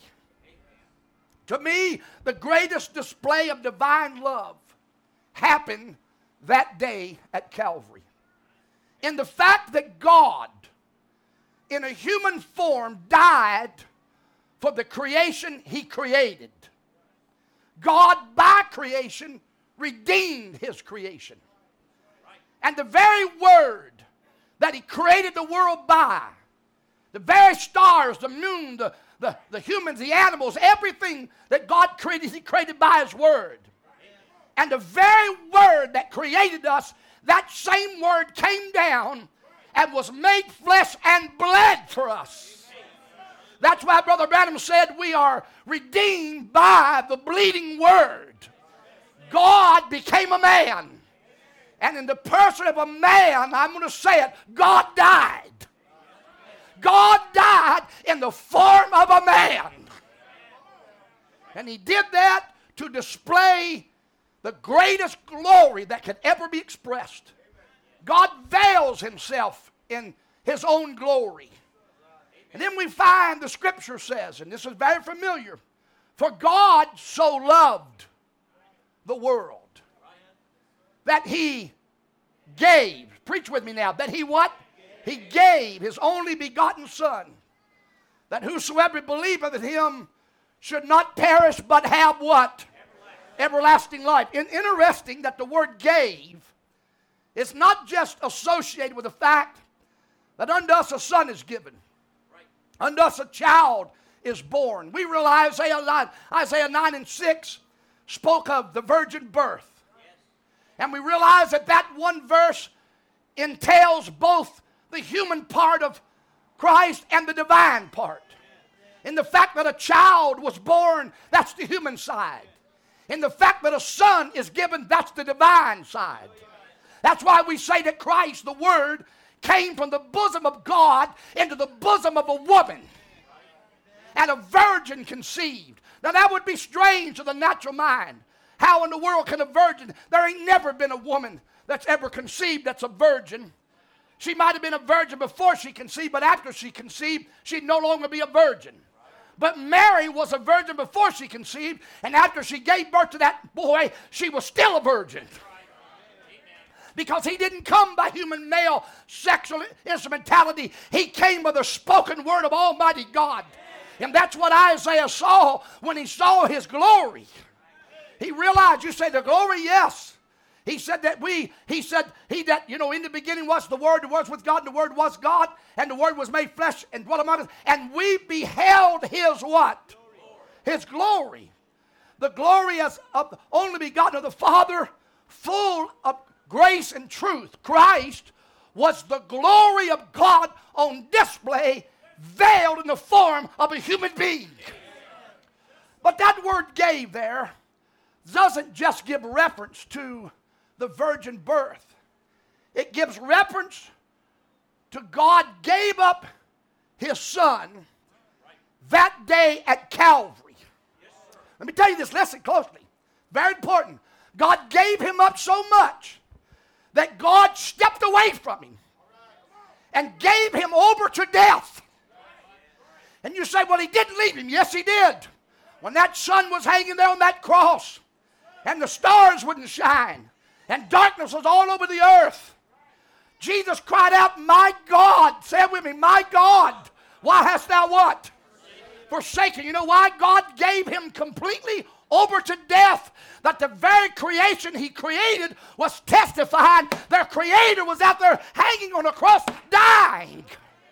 To me, the greatest display of divine love happened that day at Calvary. In the fact that God, in a human form, died for the creation he created. God, by creation, redeemed his creation. And the very word that he created the world by, the very stars, the moon, the humans, the animals, everything that God created, he created by his word. And the very word that created us, that same word came down and was made flesh and bled for us. That's why Brother Branham said we are redeemed by the bleeding word. God became a man. And in the person of a man, I'm going to say it, God died. God died in the form of a man. And he did that to display the greatest glory that could ever be expressed. God veils himself in his own glory. And then we find the scripture says, and this is very familiar, for God so loved the world that he gave. Preach with me now. That he what? He gave his only begotten Son, that whosoever believeth in him should not perish but have what? Everlasting life. Interesting that the word gave is not just associated with the fact that unto us a son is given. Unto us a child is born. We realize Isaiah 9 and 6 spoke of the virgin birth. And we realize that that one verse entails both the human part of Christ and the divine part. In the fact that a child was born, that's the human side. In the fact that a son is given, that's the divine side. That's why we say that Christ, the Word, came from the bosom of God into the bosom of a woman. And a virgin conceived. Now that would be strange to the natural mind. How in the world can a virgin? There ain't never been a woman that's ever conceived that's a virgin. She might have been a virgin before she conceived, but after she conceived, she'd no longer be a virgin. But Mary was a virgin before she conceived, and after she gave birth to that boy, she was still a virgin. Because he didn't come by human male sexual instrumentality. He came by the spoken word of Almighty God. And that's what Isaiah saw when he saw his glory. He realized, you say the glory, yes. He said that in the beginning was the Word was with God, and the Word was God, and the Word was made flesh and dwelt among us, and we beheld his what? His glory. The glory as of the only begotten of the Father, full of grace and truth. Christ was the glory of God on display, veiled in the form of a human being. But that word gave there doesn't just give reference to the virgin birth. It gives reference to God gave up his son that day at Calvary. Let me tell you this, listen closely. Very important. God gave him up so much that God stepped away from him and gave him over to death. And you say, well, he didn't leave him. Yes, he did. When that sun was hanging there on that cross and the stars wouldn't shine and darkness was all over the earth, Jesus cried out, my God, say it with me, my God, why hast thou what? Forsaken. You know why? God gave him completely over to death, that the very creation he created was testifying their creator was out there hanging on a cross dying.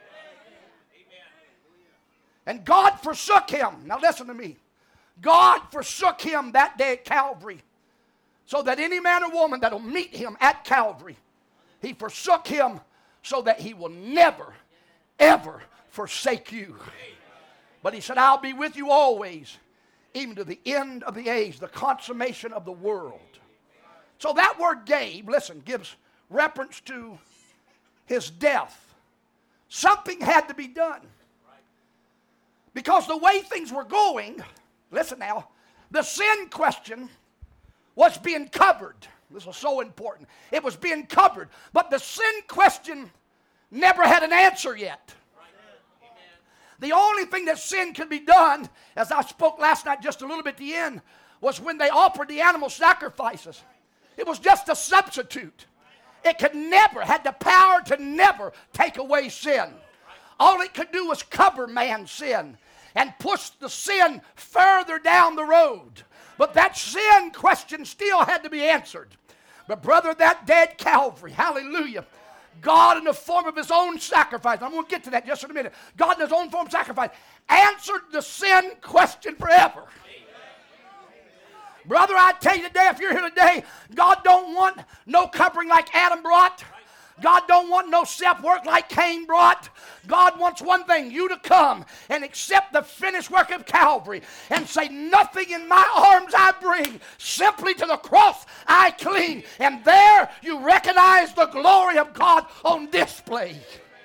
And God forsook him. Now listen to me. God forsook him that day at Calvary, so that any man or woman that will meet him at Calvary, he forsook him so that he will never, ever forsake you. But he said, I'll be with you always, even to the end of the age, the consummation of the world. So that word gave, listen, gives reference to his death. Something had to be done. Because the way things were going, listen now, the sin question was being covered. This was so important. It was being covered. But the sin question never had an answer yet. The only thing that sin could be done, as I spoke last night just a little bit at the end, was when they offered the animal sacrifices. It was just a substitute. It could never, had the power to never take away sin. All it could do was cover man's sin and push the sin further down the road. But that sin question still had to be answered. But brother, that day at Calvary, hallelujah, God in the form of his own sacrifice, I'm going to get to that just in a minute. God in his own form of sacrifice answered the sin question forever. Brother, I tell you today, if you're here today, God don't want no covering like Adam brought. God don't want no self-work like Cain brought. God wants one thing, you to come and accept the finished work of Calvary and say, nothing in my arms I bring, simply to the cross I cling. And there you recognize the glory of God on display.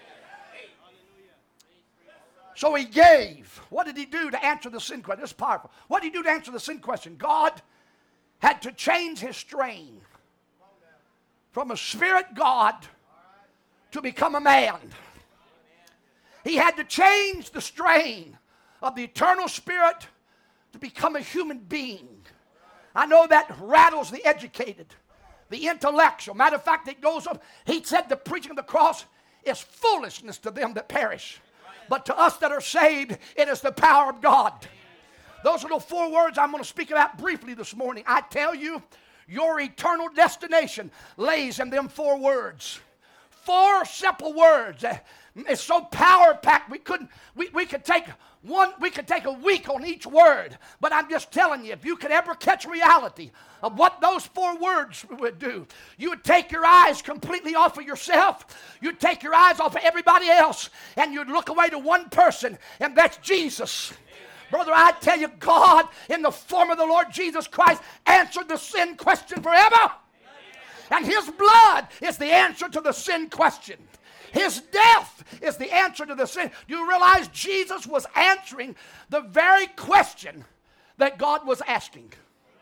So he gave. What did he do to answer the sin question? This is powerful. What did he do to answer the sin question? God had to change his strain from a spirit God to become a man. He had to change the strain of the eternal spirit to become a human being. I know that rattles the educated, the intellectual. Matter of fact, it goes up. He said the preaching of the cross is foolishness to them that perish. But to us that are saved, it is the power of God. Those are the 4 words I'm going to speak about briefly this morning. I tell you, your eternal destination lays in them 4 words. 4 simple words. It's so power-packed. We could take a week on each word. But I'm just telling you, if you could ever catch reality of what those 4 words would do, you would take your eyes completely off of yourself. You'd take your eyes off of everybody else, and you'd look away to one person, and that's Jesus. Brother, I tell you, God, in the form of the Lord Jesus Christ, answered the sin question forever. And his blood is the answer to the sin question. His death is the answer to the sin. Do you realize Jesus was answering the very question that God was asking?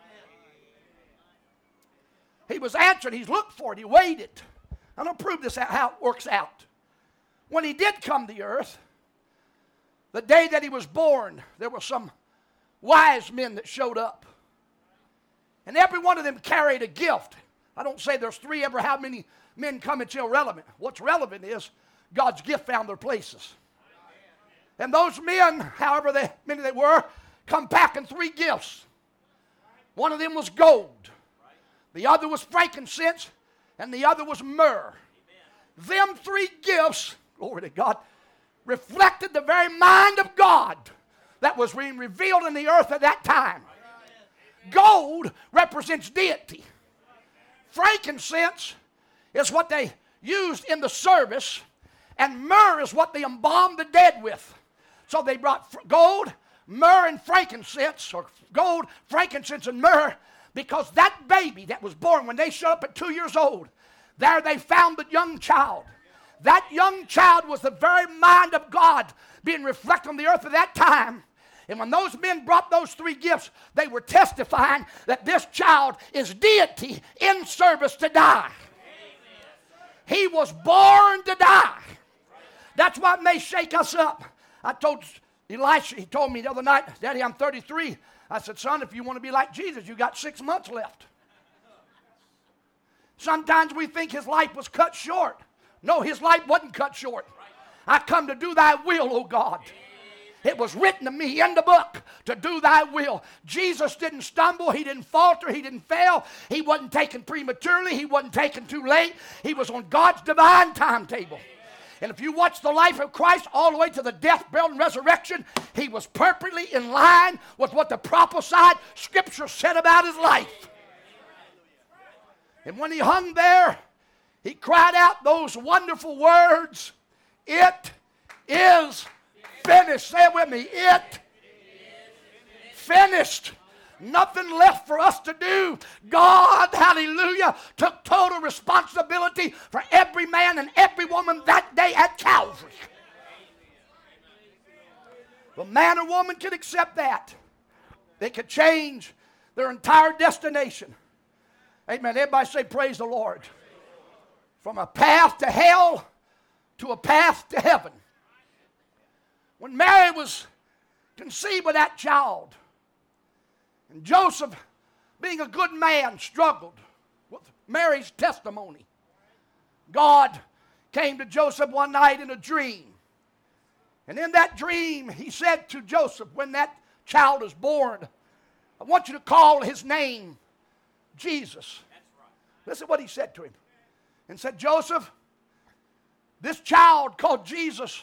He was answering. He's looked for it. He waited. I'm going to prove this out, how it works out. When he did come to the earth, the day that he was born, there were some wise men that showed up. And every one of them carried a gift. I don't say there's 3 ever how many men come, it's irrelevant. What's relevant is God's gift found their places. And those men, however many they were, come packing 3 gifts. One of them was gold. The other was frankincense. And the other was myrrh. Them 3 gifts, glory to God, reflected the very mind of God that was being revealed in the earth at that time. Gold represents deity. Frankincense is what they used in the service, and myrrh is what they embalmed the dead with. So they brought gold, myrrh and frankincense, or gold, frankincense, and myrrh, because that baby that was born when they showed up at 2 years old, there they found the young child. That young child was the very mind of God being reflected on the earth at that time. And when those men brought those 3 gifts, they were testifying that this child is deity in service to die. He was born to die. That's what may shake us up. I told Elisha, he told me the other night, Daddy, I'm 33. I said, son, if you want to be like Jesus, you got 6 months left. Sometimes we think his life was cut short. No, his life wasn't cut short. I come to do thy will, O God. It was written to me in the book to do thy will. Jesus didn't stumble. He didn't falter. He didn't fail. He wasn't taken prematurely. He wasn't taken too late. He was on God's divine timetable. And if you watch the life of Christ all the way to the death, burial, and resurrection, he was perfectly in line with what the prophesied Scripture said about his life. And when he hung there, he cried out those wonderful words, "It is finished." Say it with me. It finished. Nothing left for us to do. God, hallelujah, took total responsibility for every man and every woman that day at Calvary. If a man or woman could accept that, they could change their entire destination. Amen. Everybody say, praise the Lord. From a path to hell to a path to heaven. When Mary was conceived with that child, and Joseph, being a good man, struggled with Mary's testimony, God came to Joseph one night in a dream. And in that dream, he said to Joseph, when that child is born, I want you to call his name Jesus. Listen to what he said to him. And said, Joseph, this child called Jesus,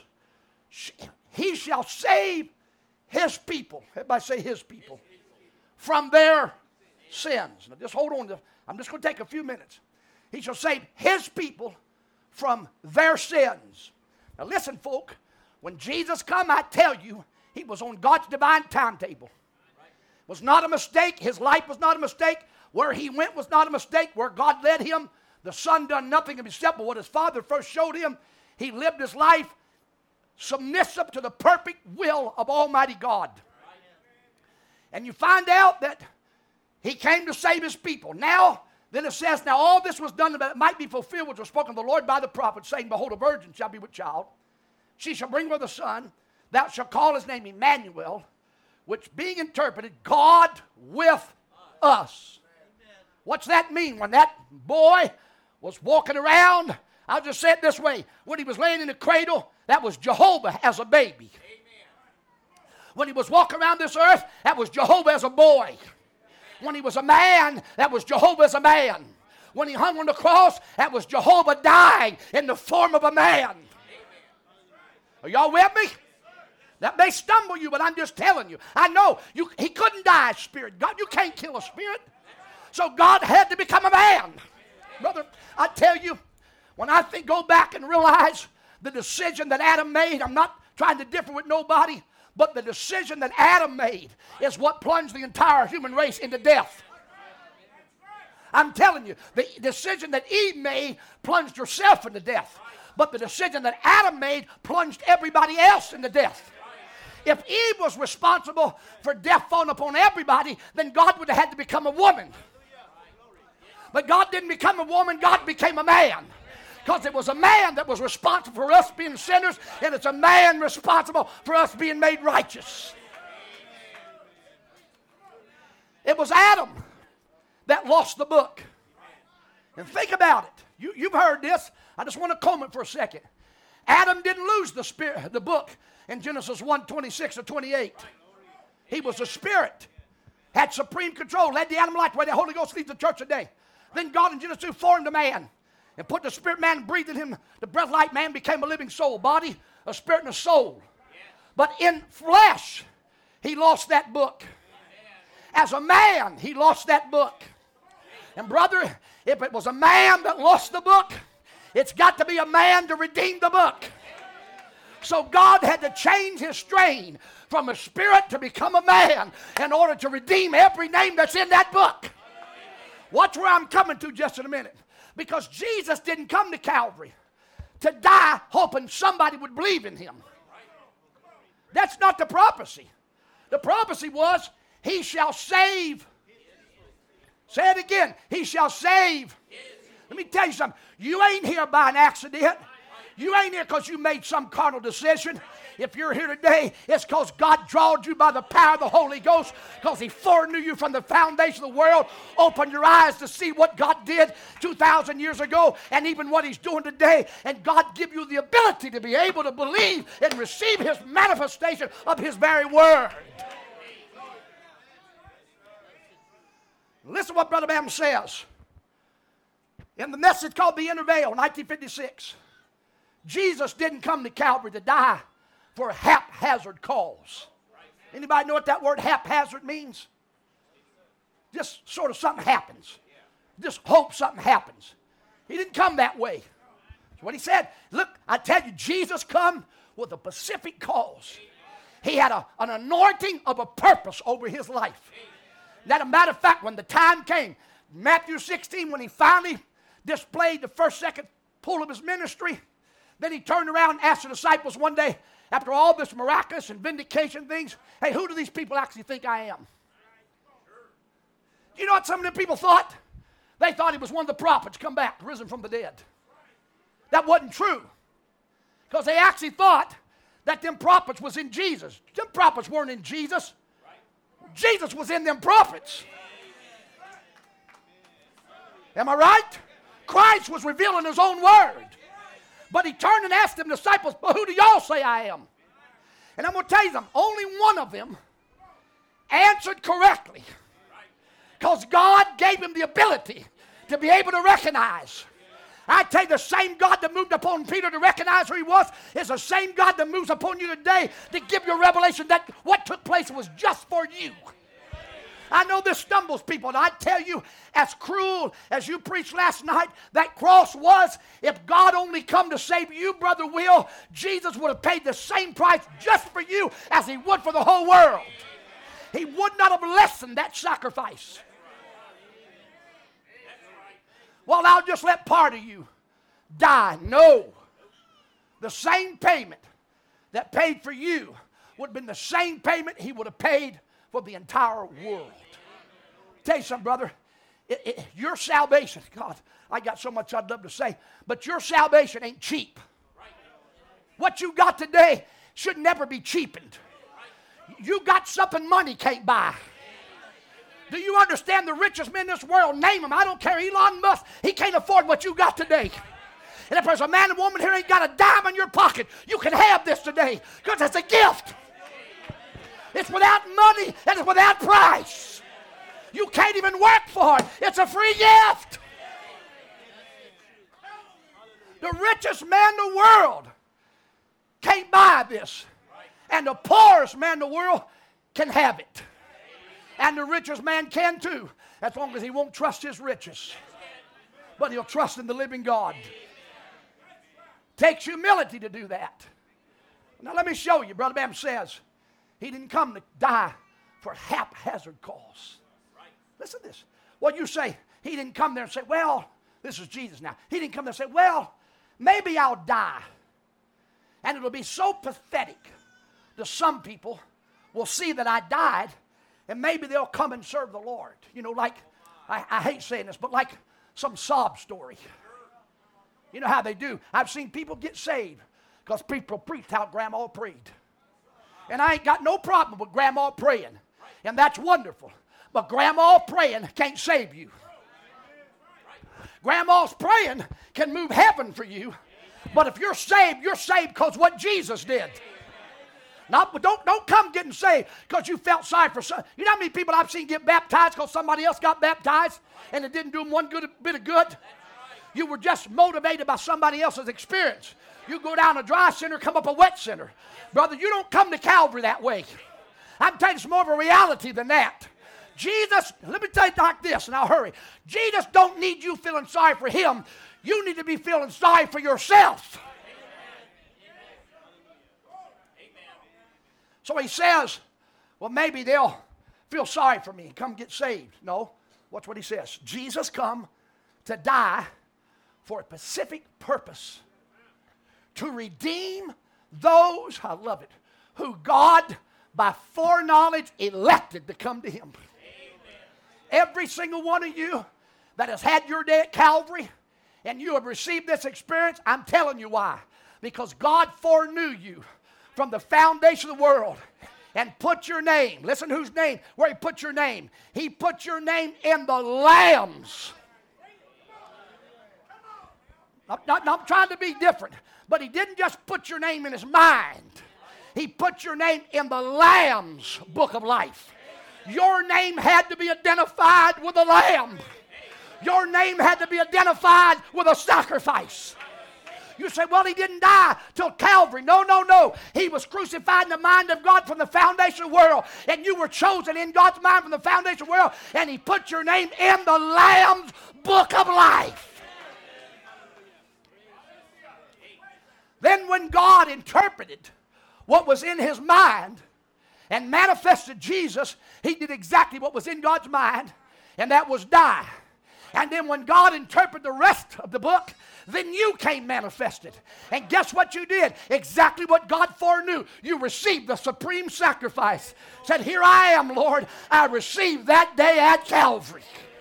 he shall save his people. Everybody say his people. From their sins. Now just hold on. I'm just going to take a few minutes. He shall save his people from their sins. Now listen, folk. When Jesus come, I tell you, he was on God's divine timetable. It was not a mistake. His life was not a mistake. Where he went was not a mistake. Where God led him, the Son done nothing except what his Father first showed him. He lived his life submissive to the perfect will of Almighty God. And you find out that he came to save his people. Now, then it says, now all this was done that it might be fulfilled, which was spoken of the Lord by the prophet, saying, behold, a virgin shall be with child. She shall bring forth a son. Thou shalt call his name Emmanuel, which being interpreted, God with us. What's that mean? When that boy was walking around, I'll just say it this way. When he was laying in the cradle, that was Jehovah as a baby. When he was walking around this earth, that was Jehovah as a boy. When he was a man, that was Jehovah as a man. When he hung on the cross, that was Jehovah dying in the form of a man. Are y'all with me? That may stumble you, but I'm just telling you. I know he couldn't die as spirit. God, you can't kill a spirit. So God had to become a man. Brother, I tell you, when I go back and realize the decision that Adam made, I'm not trying to differ with nobody, but the decision that Adam made is what plunged the entire human race into death. I'm telling you, the decision that Eve made plunged herself into death. But the decision that Adam made plunged everybody else into death. If Eve was responsible for death falling upon everybody, then God would have had to become a woman. But God didn't become a woman, God became a man. Because it was a man that was responsible for us being sinners, and it's a man responsible for us being made righteous. It was Adam that lost the book. And think about it. You've heard this. I just want to comment for a second. Adam didn't lose the book in Genesis 1:26 to 28. He was a spirit. Had supreme control. Led the animal life the way the Holy Ghost leads the church today. Then God in Genesis 2 formed a man. And put the spirit man and breathed in him. The breath like man became a living soul. Body, a spirit, and a soul. But in flesh, he lost that book. As a man, he lost that book. And brother, if it was a man that lost the book, it's got to be a man to redeem the book. So God had to change his strain from a spirit to become a man in order to redeem every name that's in that book. Watch where I'm coming to just in a minute. Because Jesus didn't come to Calvary to die hoping somebody would believe in him. That's not the prophecy. The prophecy was, he shall save. Say it again. He shall save. Let me tell you something. You ain't here by an accident. You ain't here because you made some carnal decision. If you're here today, it's because God drawed you by the power of the Holy Ghost, because he foreknew you from the foundation of the world, opened your eyes to see what God did 2,000 years ago and even what he's doing today. And God give you the ability to be able to believe and receive his manifestation of his very word. Listen to what Brother Branham says. In the message called The Inner Veil, 1956, Jesus didn't come to Calvary to die for a haphazard cause. Anybody know what that word haphazard means? Just sort of something happens. Just hope something happens. He didn't come that way. That's what he said. Look, I tell you, Jesus come with a specific cause. He had an anointing of a purpose over his life. As a matter of fact, when the time came, Matthew 16, when he finally displayed the first, second pull of his ministry, then he turned around and asked the disciples one day, after all this miraculous and vindication things, hey, who do these people actually think I am? You know what some of the people thought? They thought he was one of the prophets come back, risen from the dead. That wasn't true. Because they actually thought that them prophets was in Jesus. Them prophets weren't in Jesus. Jesus was in them prophets. Am I right? Christ was revealing his own word. But he turned and asked them disciples, but who do y'all say I am? And I'm going to tell you something. Only one of them answered correctly. Because God gave him the ability to be able to recognize. I tell you, the same God that moved upon Peter to recognize who he was is the same God that moves upon you today to give you a revelation that what took place was just for you. I know this stumbles people, and I tell you, as cruel as you preached last night, that cross was, if God only come to save you, Brother Will, Jesus would have paid the same price just for you as he would for the whole world. He would not have lessened that sacrifice. Well, I'll just let part of you die. No. The same payment that paid for you would have been the same payment he would have paid for the entire world. Tell you something, brother. Your salvation, God, I got so much I'd love to say, but your salvation ain't cheap. What you got today should never be cheapened. You got something money can't buy. Do you understand the richest men in this world? Name them. I don't care. Elon Musk, he can't afford what you got today. And if there's a man and woman here ain't got a dime in your pocket, you can have this today because it's a gift. It's without money and it's without price. You can't even work for it. It's a free gift. The richest man in the world can't buy this. And the poorest man in the world can have it. And the richest man can too, as long as he won't trust his riches. But he'll trust in the living God. Takes humility to do that. Now let me show you. Brother Branham says he didn't come to die for haphazard cause. Listen to this. Well, you say, he didn't come there and say, well, this is Jesus now. He didn't come there and say, well, maybe I'll die. And it'll be so pathetic that some people will see that I died and maybe they'll come and serve the Lord. You know, like, I hate saying this, but like some sob story. You know how they do. I've seen people get saved because people preached how Grandma prayed. And I ain't got no problem with Grandma praying. And that's wonderful. But Grandma praying can't save you. Grandma's praying can move heaven for you. But if you're saved because what Jesus did. Don't come getting saved because you felt sorry for some. You know how many people I've seen get baptized because somebody else got baptized and it didn't do them one bit of good? You were just motivated by somebody else's experience. You go down a dry center, come up a wet center. Brother, you don't come to Calvary that way. I'm telling you, it's more of a reality than that. Jesus, let me tell you like this, and I'll hurry. Jesus don't need you feeling sorry for him. You need to be feeling sorry for yourself. So he says, well, maybe they'll feel sorry for me and come get saved. No, watch what he says. Jesus come to die for a specific purpose. To redeem those, I love it, who God by foreknowledge elected to come to him. Every single one of you that has had your day at Calvary and you have received this experience, I'm telling you why. Because God foreknew you from the foundation of the world and put your name, listen whose name, where he put your name. He put your name in the Lamb's. I'm trying to be different, but he didn't just put your name in his mind. He put your name in the Lamb's book of life. Your name had to be identified with the Lamb. Your name had to be identified with a sacrifice. You say, well, he didn't die till Calvary. No, no, no. He was crucified in the mind of God from the foundation of the world. And you were chosen in God's mind from the foundation of the world. And he put your name in the Lamb's book of life. Then when God interpreted what was in his mind and manifested Jesus, he did exactly what was in God's mind, and that was die. And then when God interpreted the rest of the book, then you came manifested. And guess what you did? Exactly what God foreknew. You received the supreme sacrifice. Said, here I am, Lord. I received that day at Calvary.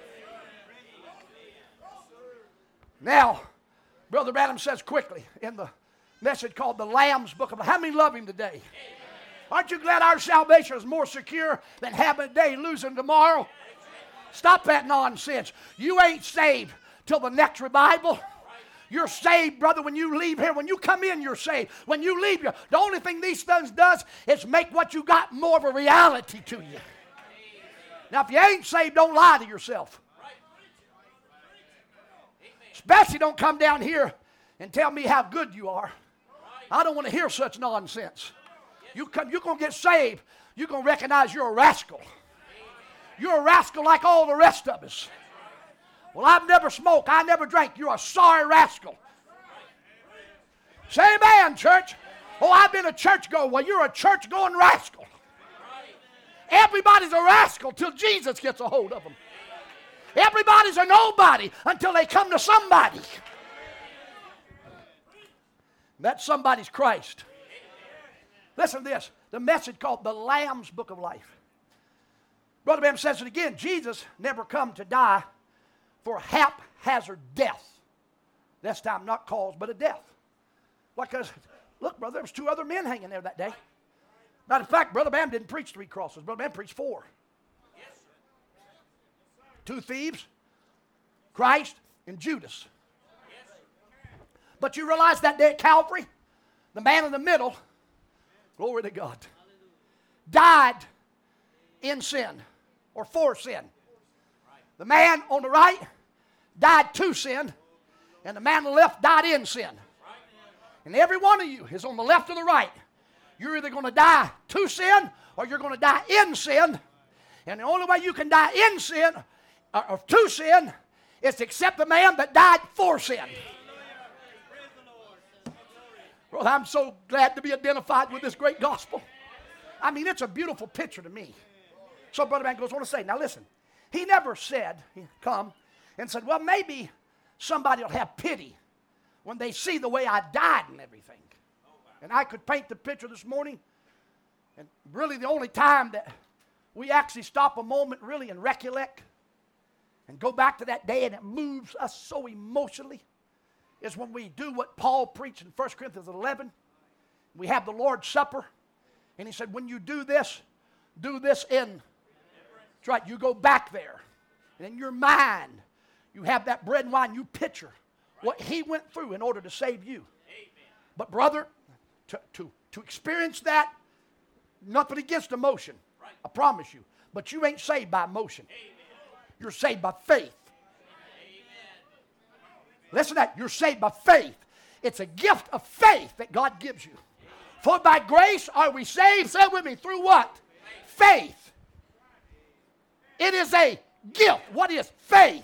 Now, Brother Branham says quickly in the message called the Lamb's Book of Life. How many love him today? Aren't you glad our salvation is more secure than having a day, losing tomorrow? Stop that nonsense. You ain't saved till the next revival. You're saved, brother, when you leave here. When you come in, you're saved. When you leave, the only thing these things does is make what you got more of a reality to you. Now, if you ain't saved, don't lie to yourself. Especially don't come down here and tell me how good you are. I don't want to hear such nonsense. You're going to get saved. You're going to recognize you're a rascal. You're a rascal like all the rest of us. Well, I've never smoked. I never drank. You're a sorry rascal. Say amen, church. Oh, I've been a church-goer. Well, you're a church-going rascal. Everybody's a rascal till Jesus gets a hold of them. Everybody's a nobody until they come to somebody. That somebody's Christ. Listen to this. The message called the Lamb's Book of Life. Brother Branham says it again. Jesus never come to die for haphazard death. This time not cause, but a death. Why? Because, look, brother, there was 2 other men hanging there that day. Matter of fact, Brother Branham didn't preach 3 crosses. Brother Branham preached 4. 2 thieves, Christ, and Judas. But you realize that day at Calvary, the man in the middle, glory to God, died in sin or for sin. The man on the right died to sin, and the man on the left died in sin. And every one of you is on the left or the right. You're either going to die to sin or you're going to die in sin. And the only way you can die in sin or to sin is to accept the man that died for sin. Well, I'm so glad to be identified with this great gospel. I mean, it's a beautiful picture to me. So Brother Branham goes on to say, now listen, he never said, he come and said, well, maybe somebody will have pity when they see the way I died and everything. And I could paint the picture this morning, and really the only time that we actually stop a moment really and recollect and go back to that day and it moves us so emotionally is when we do what Paul preached in 1 Corinthians 11. We have the Lord's Supper, and he said, when you do this in, that's right, you go back there, and in your mind, you have that bread and wine, you picture what he went through in order to save you. But brother, to experience that, nothing against emotion, I promise you, but you ain't saved by emotion. You're saved by faith. Listen to that. You're saved by faith. It's a gift of faith that God gives you. For by grace are we saved, say it with me, through what? Faith. It is a gift. What is faith?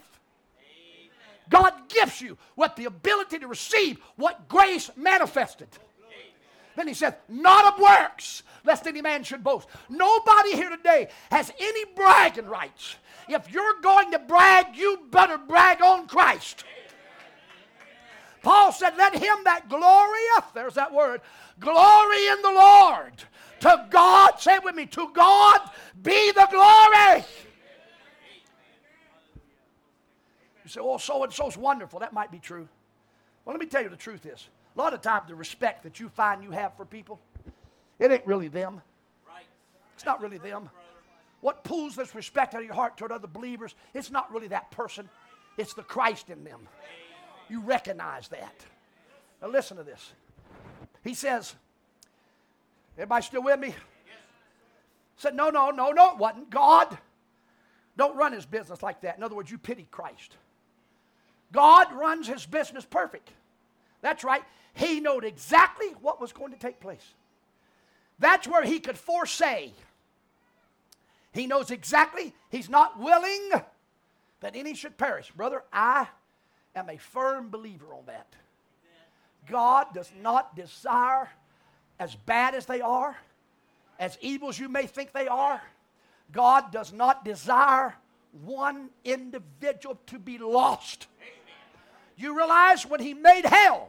God gives you with the ability to receive what grace manifested. Then he says, not of works, lest any man should boast. Nobody here today has any bragging rights. If you're going to brag, you better brag on Christ. Paul said, let him that glorieth, there's that word, glory in the Lord. To God, say it with me, to God be the glory. You say, oh, so-and-so's wonderful. That might be true. Well, let me tell you the truth is, a lot of times the respect that you find you have for people, it ain't really them. It's not really them. What pulls this respect out of your heart toward other believers, it's not really that person. It's the Christ in them. You recognize that. Now listen to this. He says, everybody still with me? Said, no, it wasn't. God don't run his business like that. In other words, you pity Christ. God runs his business perfect. That's right. He knew exactly what was going to take place. That's where he could foresay. He knows exactly. He's not willing that any should perish. Brother, I am a firm believer on that. God does not desire, as bad as they are, as evil as you may think they are, God does not desire one individual to be lost. You realize when he made hell,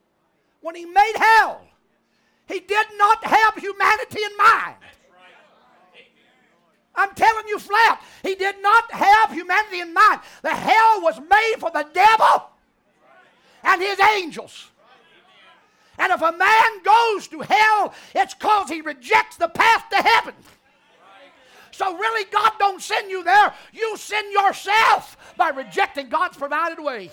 he did not have humanity in mind. I'm telling you flat, he did not have humanity in mind. The hell was made for the devil and his angels. And if a man goes to hell, it's because he rejects the path to heaven. So really, God don't send you there. You send yourself by rejecting God's provided way.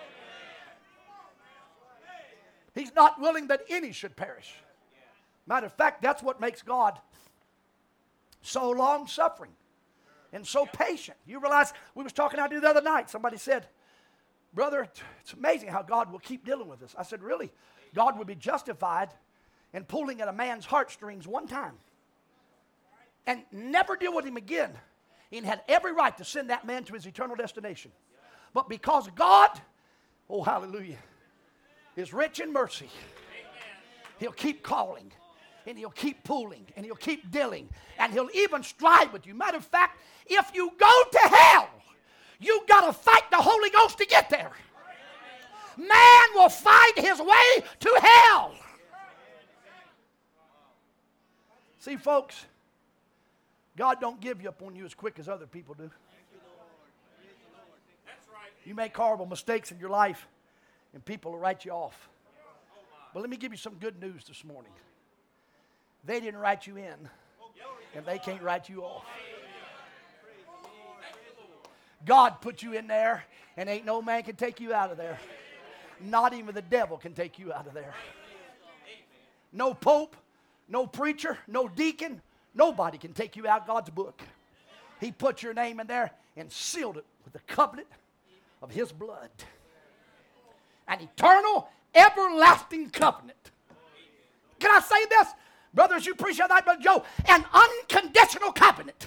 He's not willing that any should perish. Matter of fact, that's what makes God so long-suffering and so patient. You realize, we was talking out the other night. Somebody said, brother, it's amazing how God will keep dealing with us. I said, really? God would be justified in pulling at a man's heartstrings one time and never deal with him again. He had every right to send that man to his eternal destination. But because God, oh hallelujah, is rich in mercy, he'll keep calling, and he'll keep pulling, and he'll keep dealing, and he'll even strive with you. Matter of fact, if you go to hell, you got to fight the Holy Ghost to get there. Man will fight his way to hell. See, folks, God don't give you up on you as quick as other people do. You make horrible mistakes in your life, and people will write you off. But let me give you some good news this morning. They didn't write you in, and they can't write you off. God put you in there, and ain't no man can take you out of there. Not even the devil can take you out of there. No pope, no preacher, no deacon, nobody can take you out of God's book. He put your name in there and sealed it with the covenant of his blood. An eternal, everlasting covenant. Can I say this? Brothers, you preach that night, Brother Joe. An unconditional covenant.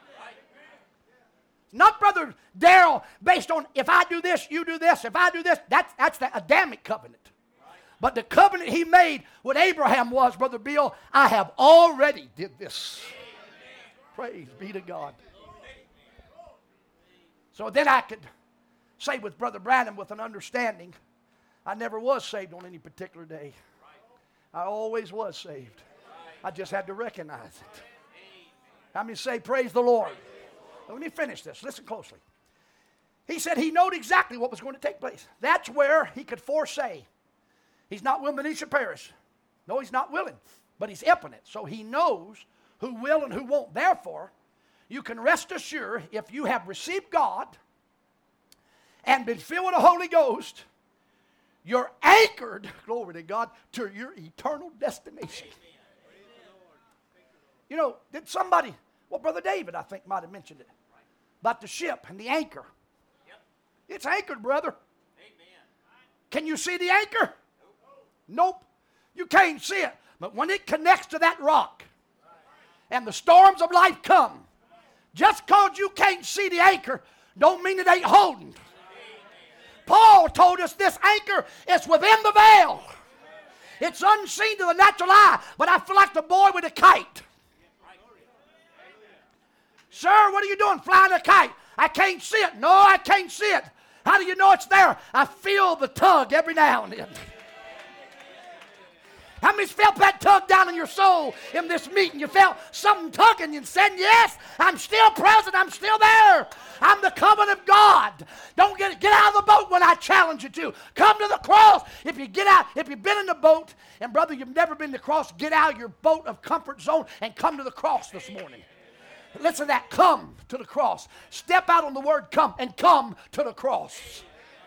Not Brother Darrell based on if I do this, you do this. If I do this, that's the Adamic covenant. But the covenant he made with Abraham was, Brother Bill, I have already did this. Praise be to God. So then I could say with Brother Branham with an understanding, I never was saved on any particular day. I always was saved. I just had to recognize it. How many say praise the Lord? Let me finish this. Listen closely. He said he knew exactly what was going to take place. That's where he could foresay. He's not willing that he should perish. No, he's not willing, but he's infinite. So he knows who will and who won't. Therefore, you can rest assured if you have received God and been filled with the Holy Ghost, you're anchored, glory to God, to your eternal destination. You know, did somebody, well, Brother David, I think, might have mentioned it, about the ship and the anchor. It's anchored, brother. Can you see the anchor? Nope. You can't see it. But when it connects to that rock and the storms of life come, just because you can't see the anchor don't mean it ain't holding. Paul told us this anchor is within the veil. It's unseen to the natural eye, but I feel like the boy with a kite. Sir, what are you doing flying a kite? I can't see it. No, I can't see it. How do you know it's there? I feel the tug every now and then. How many's felt that tug down in your soul in this meeting? You felt something tugging you and said, yes, I'm still present. I'm still there. I'm the covenant of God. Don't get out of the boat when I challenge you to. Come to the cross. If you get out, if you've been in the boat, and brother, you've never been to the cross, get out of your boat of comfort zone and come to the cross this morning. Listen to that. Come to the cross. Step out on the word come and come to the cross.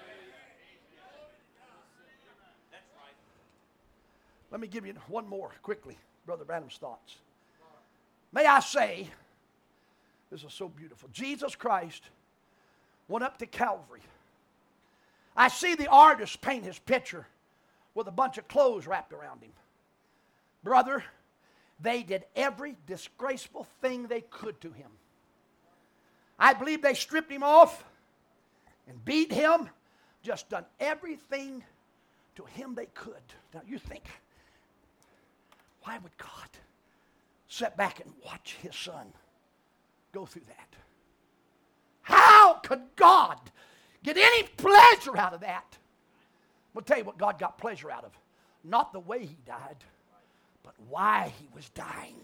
Let me give you one more quickly, Brother Branham's thoughts. May I say, this is so beautiful. Jesus Christ went up to Calvary. I see the artist paint his picture with a bunch of clothes wrapped around him. Brother, they did every disgraceful thing they could to him. I believe they stripped him off and beat him, just done everything to him they could. Now you think, why would God sit back and watch his son go through that? How could God get any pleasure out of that? I'll tell you what God got pleasure out of. Not the way he died, but why he was dying.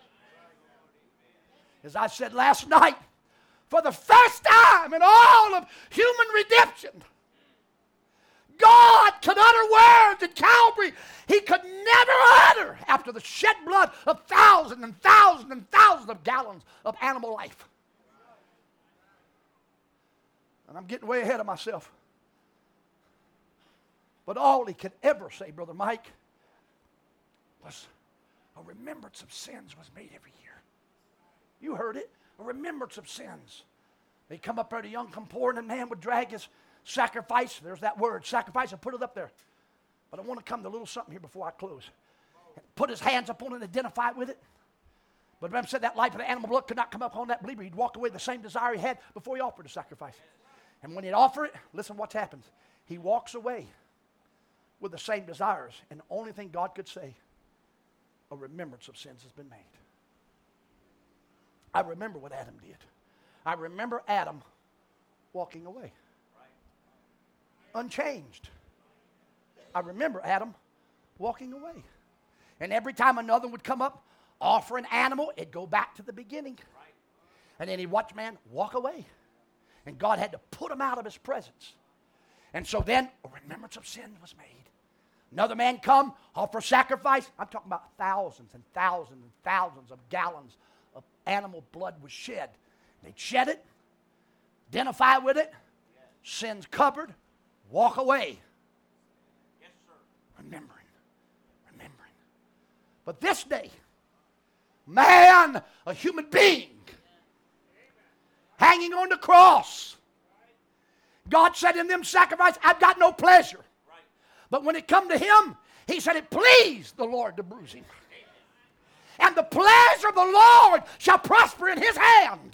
As I said last night, for the first time in all of human redemption, God could utter words at Calvary he could never utter after the shed blood of thousands and thousands and thousands of gallons of animal life. And I'm getting way ahead of myself. But all he could ever say, Brother Mike, was a remembrance of sins was made every year. You heard it. A remembrance of sins. They'd come up there, the young component man would drag his sacrifice. There's that word, sacrifice, and put it up there. But I want to come to a little something here before I close. Put his hands up on it and identify with it. But remember, said that life of the animal blood could not come up on that believer. He'd walk away with the same desire he had before he offered the sacrifice. And when he'd offer it, listen what happens. He walks away with the same desires. And the only thing God could say, a remembrance of sins has been made. I remember what Adam did. I remember Adam walking away. Unchanged. I remember Adam walking away. And every time another would come up, offer an animal, it'd go back to the beginning. And then he'd watch man walk away. And God had to put him out of his presence. And so then a remembrance of sin was made. Another man come, offer sacrifice. I'm talking about thousands and thousands and thousands of gallons of animal blood was shed. They'd shed it, identify with it, sins covered, walk away. Yes, sir. Remembering. But this day, man, a human being, hanging on the cross, God said in them sacrifice, I've got no pleasure. But when it come to him, he said it pleased the Lord to bruise him. And the pleasure of the Lord shall prosper in his hand.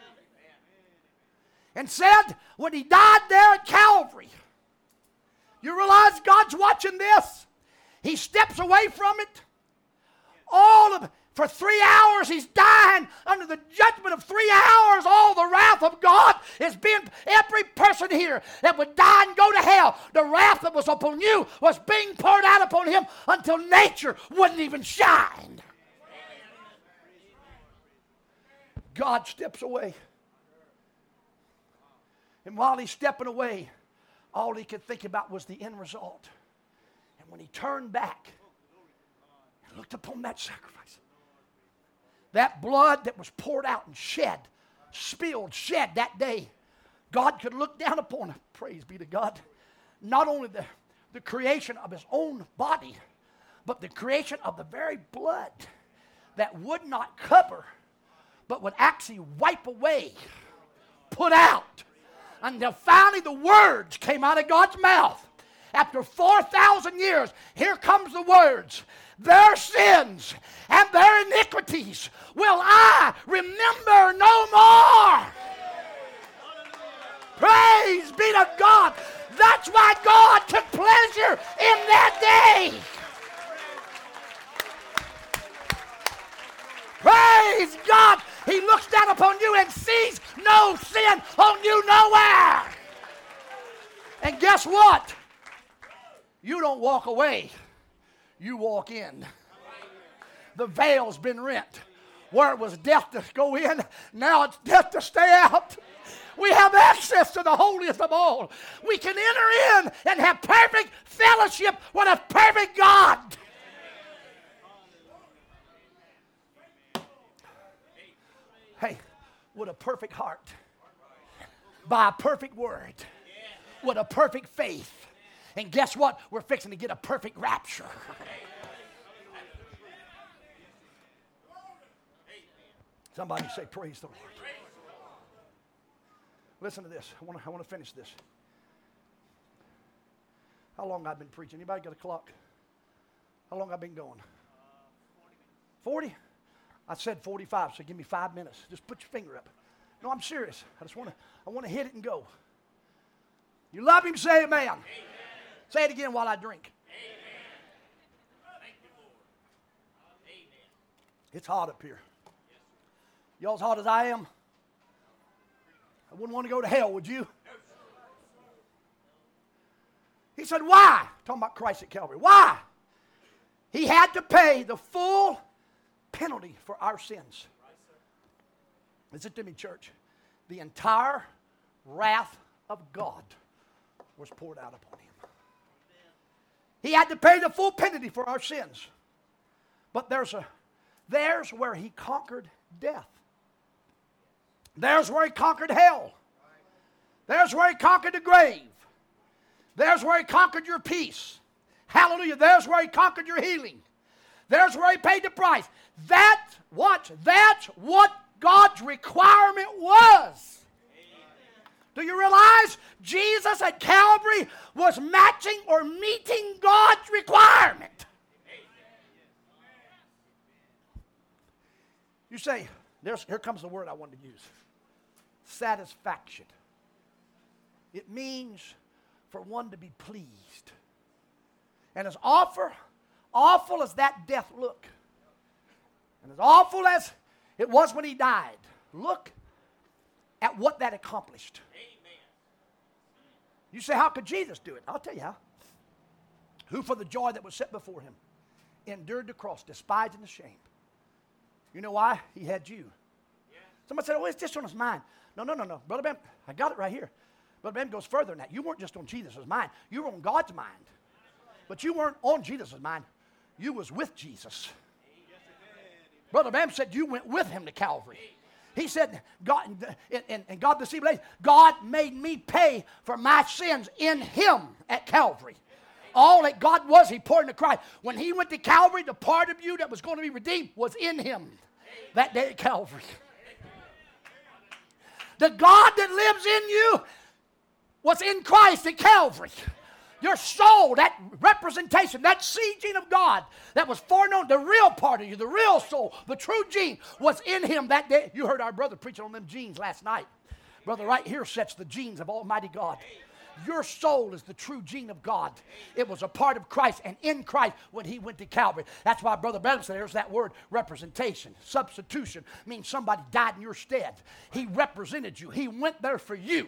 And said, when he died there at Calvary, you realize God's watching this? He steps away from it. For 3 hours he's dying under the judgment of 3 hours. All the wrath of God is being, every person here that would die and go to hell, the wrath that was upon you was being poured out upon him until nature wouldn't even shine. God steps away. And while he's stepping away, all he could think about was the end result. And when he turned back and looked upon that sacrifice, that blood that was poured out and shed, spilled, shed that day, God could look down upon it. Praise be to God. Not only the creation of his own body, but the creation of the very blood that would not cover, but would actually wipe away, put out, until finally the words came out of God's mouth. After 4,000 years, here comes the words. Their sins and their iniquities will I remember no more. Praise be to God. That's why God took pleasure in that day. He looks down upon you and sees no sin on you nowhere. And guess what? You don't walk away. You walk in. The veil's been rent. Where it was death to go in, now it's death to stay out. We have access to the holiest of all. We can enter in and have perfect fellowship with a perfect God. Hey, with a perfect heart, by a perfect word, with a perfect faith. And guess what? We're fixing to get a perfect rapture. Somebody say, praise the Lord. Listen to this. I want to finish this. How long I've been preaching? Anybody got a clock? How long I've been going? 40? I said 45, so give me 5 minutes. Just put your finger up. No, I'm serious. I want to hit it and go. You love him? Say amen. Amen. Say it again while I drink. Amen. Thank you, Lord. Amen. It's hot up here. Y'all as hot as I am? I wouldn't want to go to hell, would you? He said, why? Talking about Christ at Calvary. Why? He had to pay the full penalty for our sins. Listen to me, church. The entire wrath of God was poured out upon him. He had to pay the full penalty for our sins. But there's where he conquered death. There's where he conquered hell. There's where he conquered the grave. There's where he conquered your peace. Hallelujah. There's where he conquered your healing. There's where he paid the price. That's what God's requirement was. Do you realize Jesus at Calvary was matching or meeting God's requirement? You say, here comes the word I wanted to use. Satisfaction. It means for one to be pleased. And as awful as that death looked, and as awful as it was when he died, look at what that accomplished. You say, how could Jesus do it? I'll tell you how. Who for the joy that was set before him endured the cross, despising the shame. You know why? He had you. Somebody said, oh, it's just on his mind. No. Brother Ben, I got it right here. Brother Ben goes further than that. You weren't just on Jesus' mind. You were on God's mind. But you weren't on Jesus' mind. You was with Jesus. Brother Bam said you went with him to Calvary. He said, God, and God deceived ladies, God made me pay for my sins in him at Calvary. All that God was, he poured into Christ. When he went to Calvary, the part of you that was going to be redeemed was in him that day at Calvary. The God that lives in you was in Christ at Calvary. Your soul, that representation, that seed gene of God that was foreknown, the real part of you, the real soul, the true gene was in him that day. You heard our brother preaching on them genes last night. Brother right here sets the genes of Almighty God. Your soul is the true gene of God. It was a part of Christ and in Christ when he went to Calvary. That's why Brother Branham said there's that word representation. Substitution means somebody died in your stead. He represented you. He went there for you.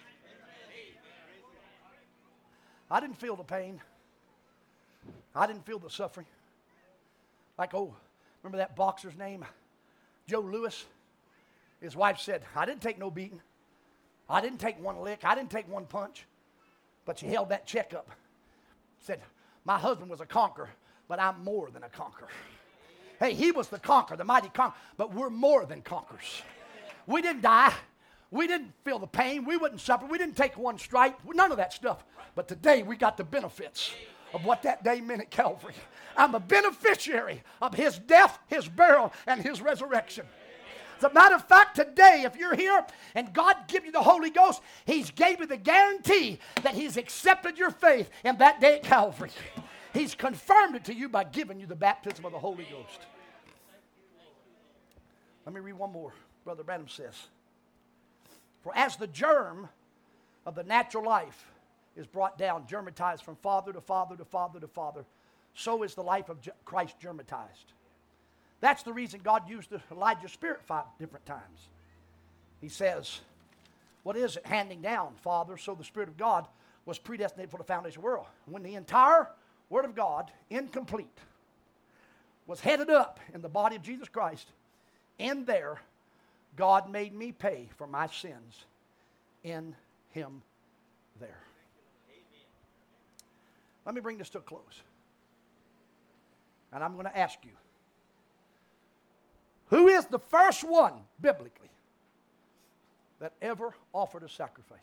I didn't feel the pain. I didn't feel the suffering. Like, remember that boxer's name? Joe Louis. His wife said, I didn't take no beating. I didn't take one lick. I didn't take one punch. But she held that check up. Said, my husband was a conqueror, but I'm more than a conqueror. Hey, he was the conqueror, the mighty conqueror, but we're more than conquerors. We didn't die. We didn't feel the pain. We wouldn't suffer. We didn't take one stripe. None of that stuff. But today we got the benefits of what that day meant at Calvary. I'm a beneficiary of his death, his burial, and his resurrection. As a matter of fact, today, if you're here and God give you the Holy Ghost, he's gave you the guarantee that he's accepted your faith in that day at Calvary. He's confirmed it to you by giving you the baptism of the Holy Ghost. Let me read one more. Brother Branham says, for as the germ of the natural life is brought down, germatized from father to father to father to father, so is the life of Christ germatized. That's the reason God used Elijah's spirit 5 different times. He says, what is it? Handing down, Father, so the Spirit of God was predestinated for the foundation of the world. When the entire Word of God, incomplete, was headed up in the body of Jesus Christ, in there, God made me pay for my sins in Him there. Let me bring this to a close. And I'm going to ask you, who is the first one, biblically, that ever offered a sacrifice?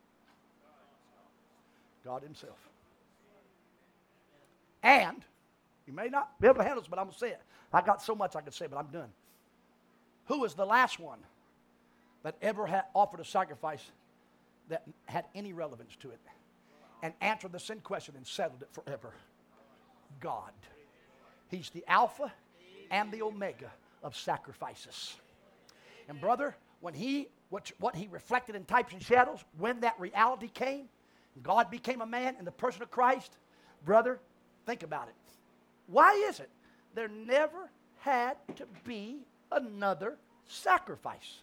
God Himself. And, you may not be able to handle this, but I'm going to say it. I got so much I could say, but I'm done. Who was the last one that ever had offered a sacrifice that had any relevance to it and answered the sin question and settled it forever? God. He's the Alpha and the Omega of sacrifices. And brother, when what He reflected in types and shadows, when that reality came, God became a man in the person of Christ, brother, think about it. Why is it there never had to be another sacrifice?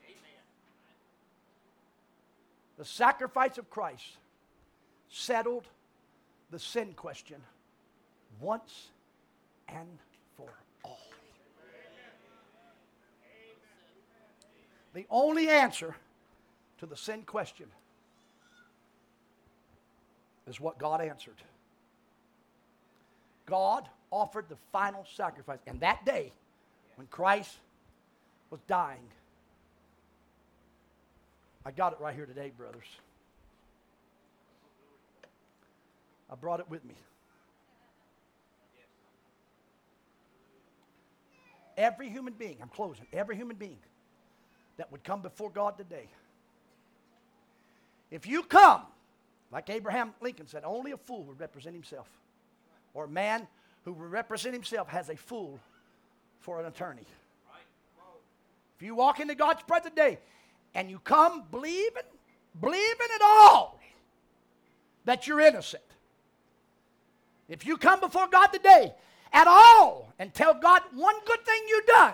The sacrifice of Christ settled the sin question once and for all. The only answer to the sin question is what God answered. God offered the final sacrifice. And that day, when Christ was dying, I got it right here today, brothers. I brought it with me. Every human being, I'm closing, every human being that would come before God today, if you come, like Abraham Lincoln said, only a fool would represent himself. Or a man who would represent himself has a fool for an attorney. If you walk into God's presence today and you come believing at all that you're innocent, if you come before God today at all and tell God one good thing you've done,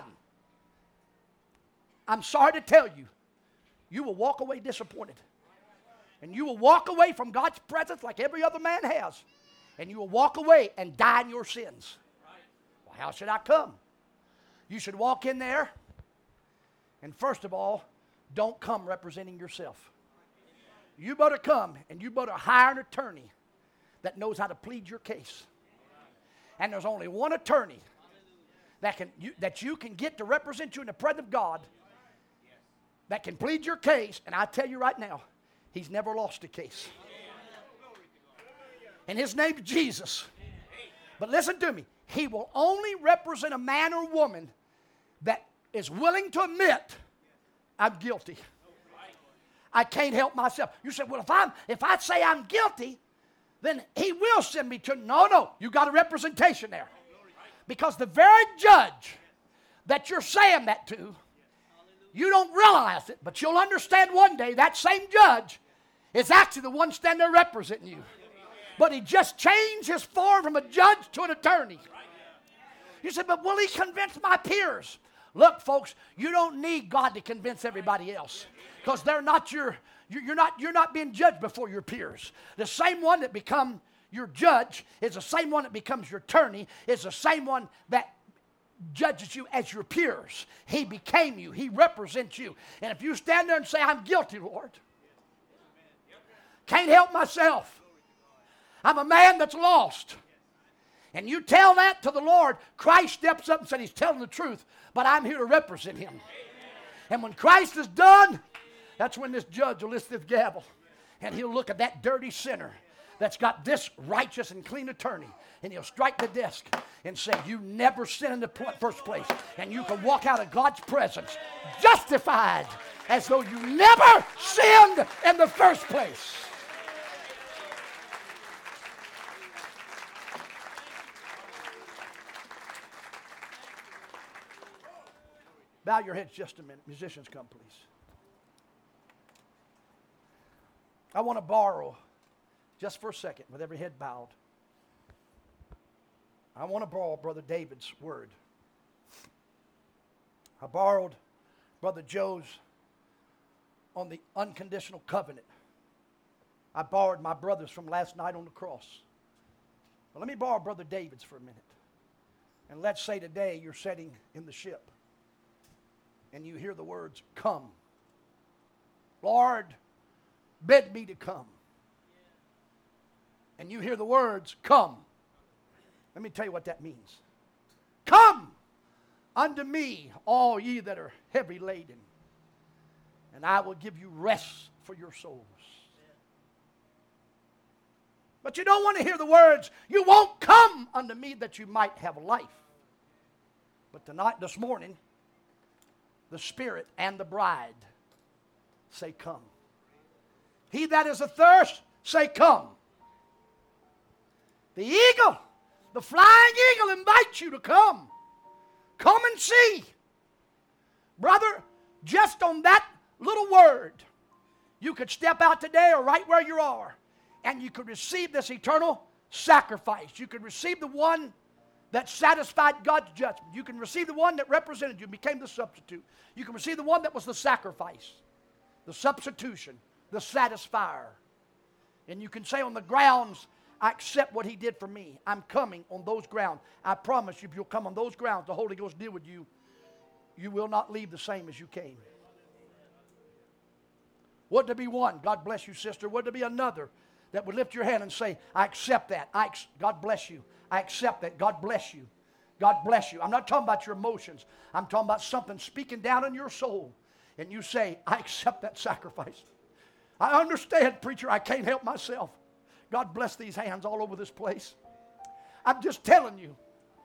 I'm sorry to tell you, you will walk away disappointed. And you will walk away from God's presence like every other man has. And you will walk away and die in your sins. Well, how should I come? You should walk in there. And first of all, don't come representing yourself. You better come and you better hire an attorney that knows how to plead your case. And there's only one attorney that you can get to represent you in the presence of God that can plead your case. And I tell you right now, he's never lost a case. And his name's Jesus. But listen to me. He will only represent a man or woman that is willing to admit, I'm guilty. I can't help myself. You say, well, if I say I'm guilty, then he will send me to. No, you got a representation there. Because the very judge that you're saying that to, you don't realize it, but you'll understand one day that same judge is actually the one standing there representing you. But he just changed his form from a judge to an attorney. You said, but will he convince my peers? Look, folks, you don't need God to convince everybody else. Because they're not you're not being judged before your peers. The same one that become your judge is the same one that becomes your attorney, is the same one that judges you as your peers. He became you. He represents you. And if you stand there and say, I'm guilty, Lord, can't help myself, I'm a man that's lost, and you tell that to the Lord, Christ steps up and said, he's telling the truth, but I'm here to represent him. And when Christ is done, that's when this judge will lift this gavel, and he'll look at that dirty sinner that's got this righteous and clean attorney, and he'll strike the desk and say, you never sinned in the first place. And you can walk out of God's presence justified as though you never sinned in the first place. Bow your heads just a minute. Musicians, come, please. I want to borrow, just for a second, with every head bowed, I want to borrow Brother David's word. I borrowed Brother Joe's on the unconditional covenant. I borrowed my brother's from last night on the cross. Well, let me borrow Brother David's for a minute. And let's say today you're sitting in the ship and you hear the words, come. Lord, bid me to come. And you hear the words, come. Let me tell you what that means. Come unto me, all ye that are heavy laden, and I will give you rest for your souls. But you don't want to hear the words, you won't come unto me that you might have life. But tonight, this morning, the Spirit and the bride say, come. He that is athirst, say, come. The eagle, the flying eagle invites you to come. Come and see. Brother, just on that little word, you could step out today or right where you are, and you could receive this eternal sacrifice. You could receive the one that satisfied God's judgment. You can receive the one that represented you, became the substitute. You can receive the one that was the sacrifice, the substitution, the satisfier. And you can say on the grounds, I accept what he did for me. I'm coming on those grounds. I promise you, if you'll come on those grounds, the Holy Ghost deal with you. You will not leave the same as you came. Would there be one? God bless you, sister. Would there be another that would lift your hand and say, I accept that. God bless you. I accept that. God bless you. God bless you. I'm not talking about your emotions. I'm talking about something speaking down in your soul. And you say, I accept that sacrifice. I understand, preacher, I can't help myself. God bless these hands all over this place. I'm just telling you.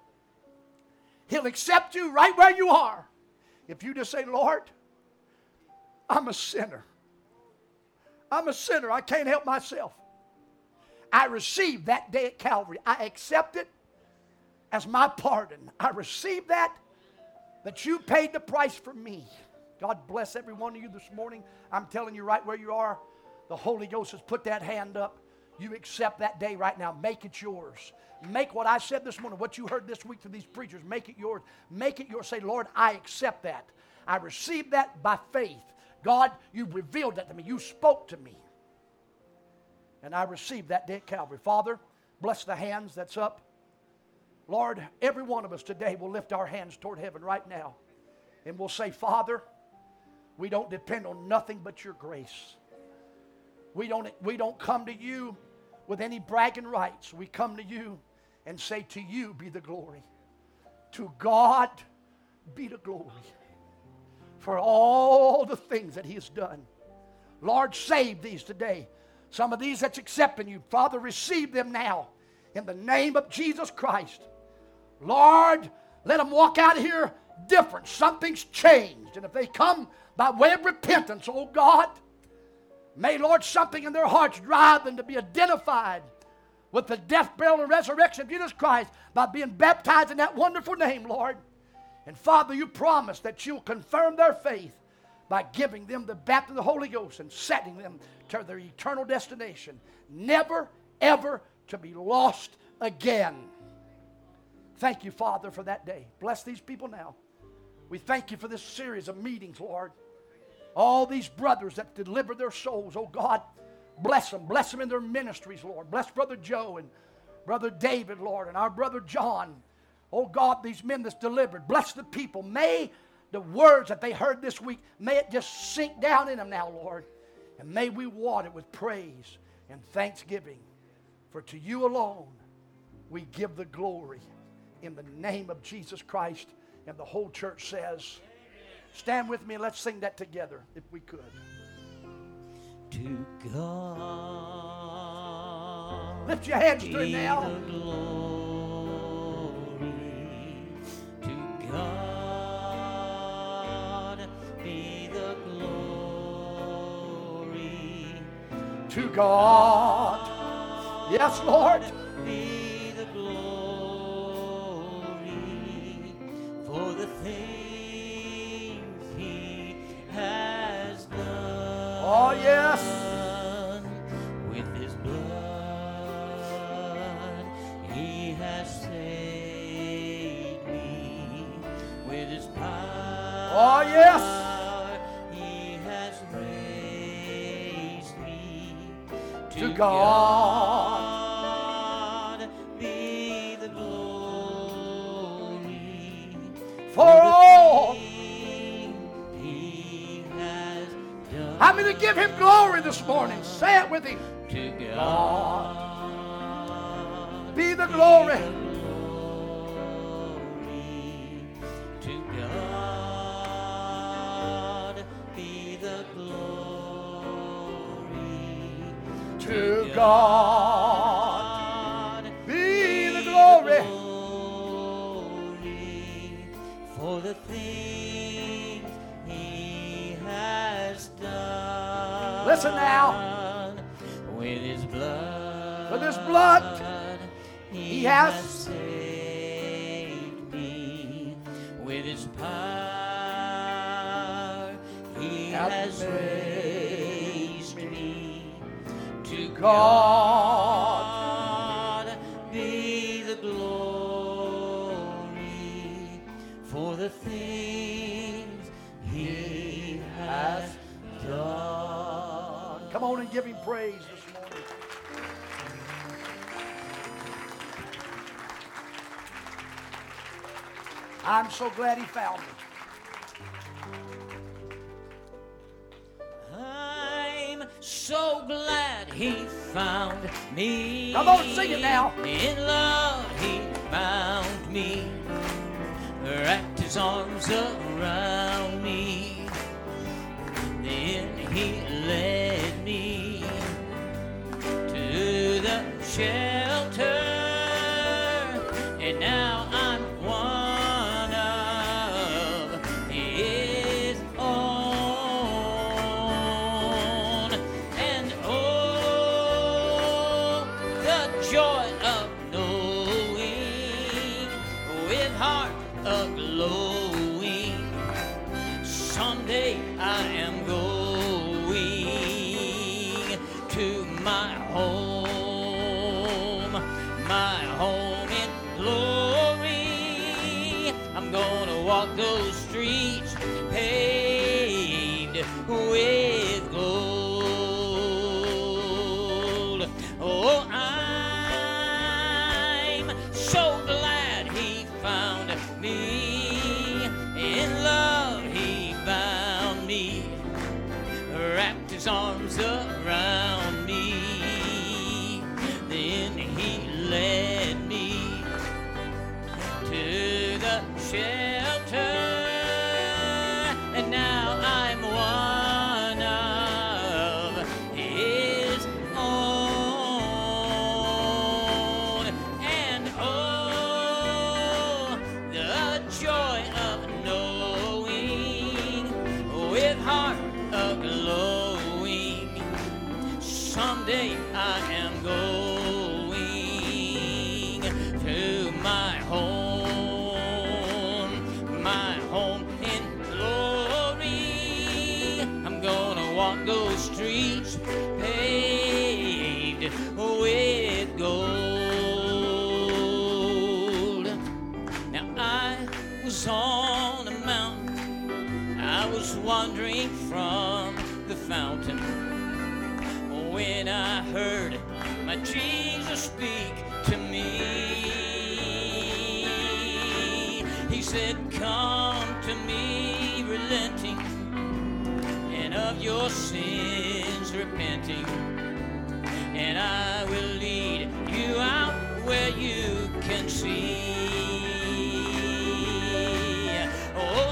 He'll accept you right where you are. If you just say, Lord, I'm a sinner. I'm a sinner. I can't help myself. I received that day at Calvary. I accept it as my pardon. I received that you paid the price for me. God bless every one of you this morning. I'm telling you right where you are, the Holy Ghost has put that hand up. You accept that day right now. Make it yours. Make what I said this morning, what you heard this week through these preachers, make it yours. Make it yours. Say, Lord, I accept that. I received that by faith. God, you revealed that to me. You spoke to me. And I received that day at Calvary. Father, bless the hands that's up. Lord, every one of us today will lift our hands toward heaven right now. And we'll say, Father, we don't depend on nothing but your grace. We don't come to you with any bragging rights. We come to you and say, to you be the glory. To God be the glory for all the things that he has done. Lord, save these today. Some of these that's accepting you, Father, receive them now in the name of Jesus Christ. Lord, let them walk out of here different. Something's changed. And if they come by way of repentance, oh God, may, Lord, something in their hearts drive them to be identified with the death, burial, and resurrection of Jesus Christ by being baptized in that wonderful name, Lord. And Father, you promise that you'll confirm their faith by giving them the baptism of the Holy Ghost and setting them to their eternal destination, never, ever to be lost again. Thank you, Father, for that day. Bless these people now. We thank you for this series of meetings, Lord. All these brothers that deliver their souls, oh God, bless them. Bless them in their ministries, Lord. Bless Brother Joe and Brother David, Lord, and our Brother John. Oh God, these men that's delivered. Bless the people. May the words that they heard this week, may it just sink down in them now, Lord. And may we water it with praise and thanksgiving. For to you alone we give the glory in the name of Jesus Christ. And the whole church says, stand with me and let's sing that together if we could. To God lift your hands to him now. the glory. To God be the glory. To God. Yes, Lord. Be the glory for the things he has done. Oh, yes. With his blood, he has saved me. With his power, God be the glory For all. He has done. How many give him glory this morning? Say it with him. To God Be the glory. To God be the glory. To God be the glory. For the things he has done. Listen now. With his blood. With his blood. He has saved me. With his power, he has raised me. To God be the glory for the things he has done. Come on and give him praise this morning. I'm so glad he found me. I'm so glad he found me. Come on, sing it now. In love he found me. Wrapped his arms around me. Then he led me to the shelter. And now I'm one of his own. And oh, the joy of knowing with heart a-glowing someday I am going to my home in glory. I'm gonna walk those streets paved with gold. Oh, I'm so glad he found me. In love he found me. Wrapped his arms around me. Then he led me to the shelter. And now I'm one of his own. And oh, the joy of knowing with heart a-glowing someday I am going to my home in glory. I'm gonna walk those streets paved with gold. Now I was on a mountain, I was wandering from the fountain, when I heard my Jesus speak to me. He said, come to me relenting, and of your sins repenting, and I will lead you out where you can see. Oh,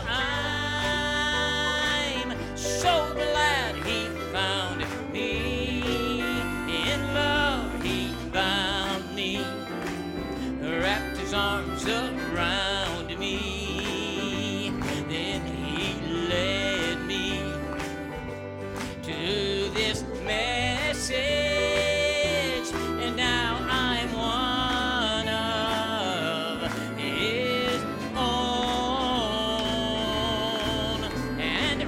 I'm so glad he found me. In love he found me. Wrapped his arms around me. Then he led me to this message. And now I'm one of his own. And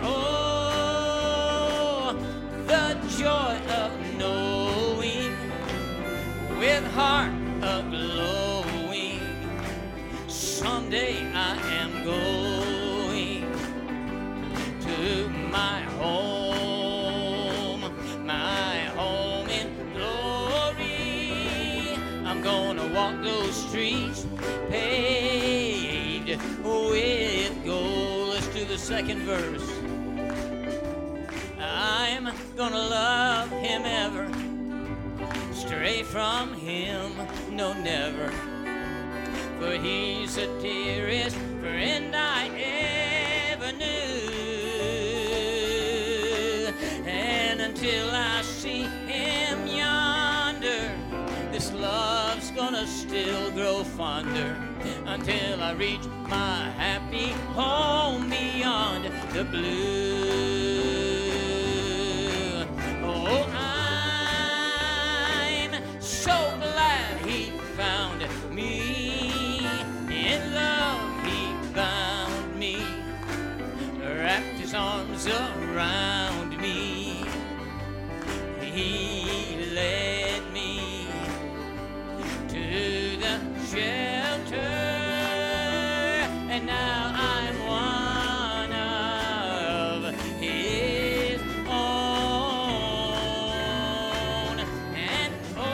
oh, the joy of knowing with heart a-glowing someday I am going to my home in glory. walk those streets paved with gold. Let's do the second verse. I'm gonna love him ever, stray from him, no never. For he's the dearest friend I ever knew. And until I see him yonder, this love's gonna still grow fonder. Until I reach my happy home beyond the blue. Oh, I'm so glad he found me. In love he bound me, wrapped his arms around me. He led me to the shelter, and now I'm one of his own. And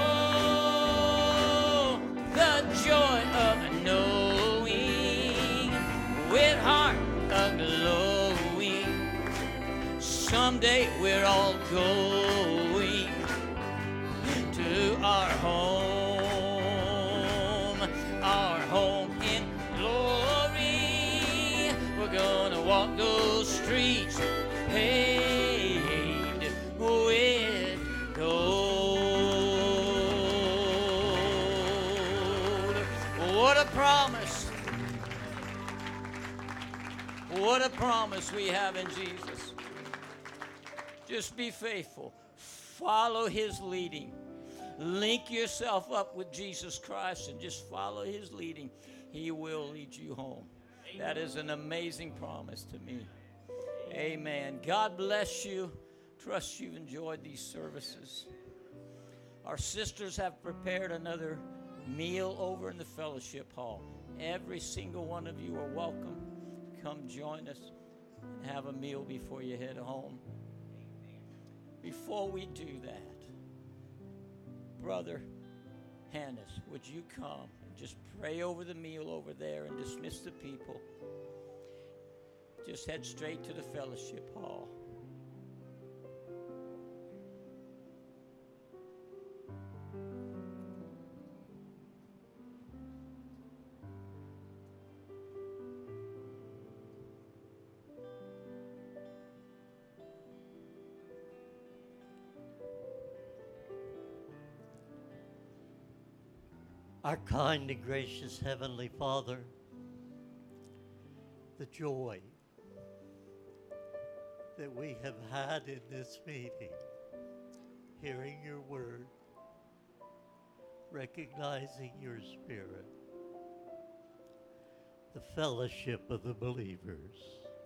oh, the joy of knowing, with heart aglow, someday we're all going to our home in glory. We're gonna walk those streets paved with gold. What a promise! What a promise we have in Jesus. Just be faithful. Follow his leading. Link yourself up with Jesus Christ and just follow his leading. He will lead you home. That is an amazing promise to me. Amen. God bless you. Trust you've enjoyed these services. Our sisters have prepared another meal over in the fellowship hall. Every single one of you are welcome. Come join us and have a meal before you head home. Before we do that, Brother Hannes, would you come and just pray over the meal over there and dismiss the people? Just head straight to the fellowship hall. Our kind and gracious Heavenly Father, the joy that we have had in this meeting, hearing your word, recognizing your spirit, the fellowship of the believers.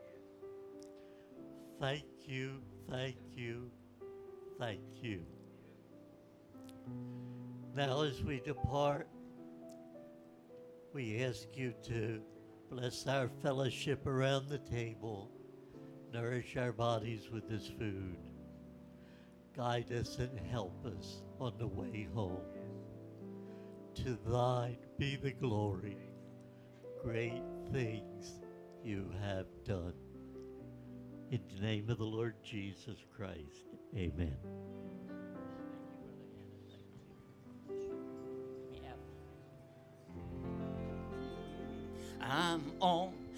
Thank you, thank you, thank you. Now as we depart, we ask you to bless our fellowship around the table, nourish our bodies with this food, guide us and help us on the way home. To thine be the glory, great things you have done. In the name of the Lord Jesus Christ, amen. I'm on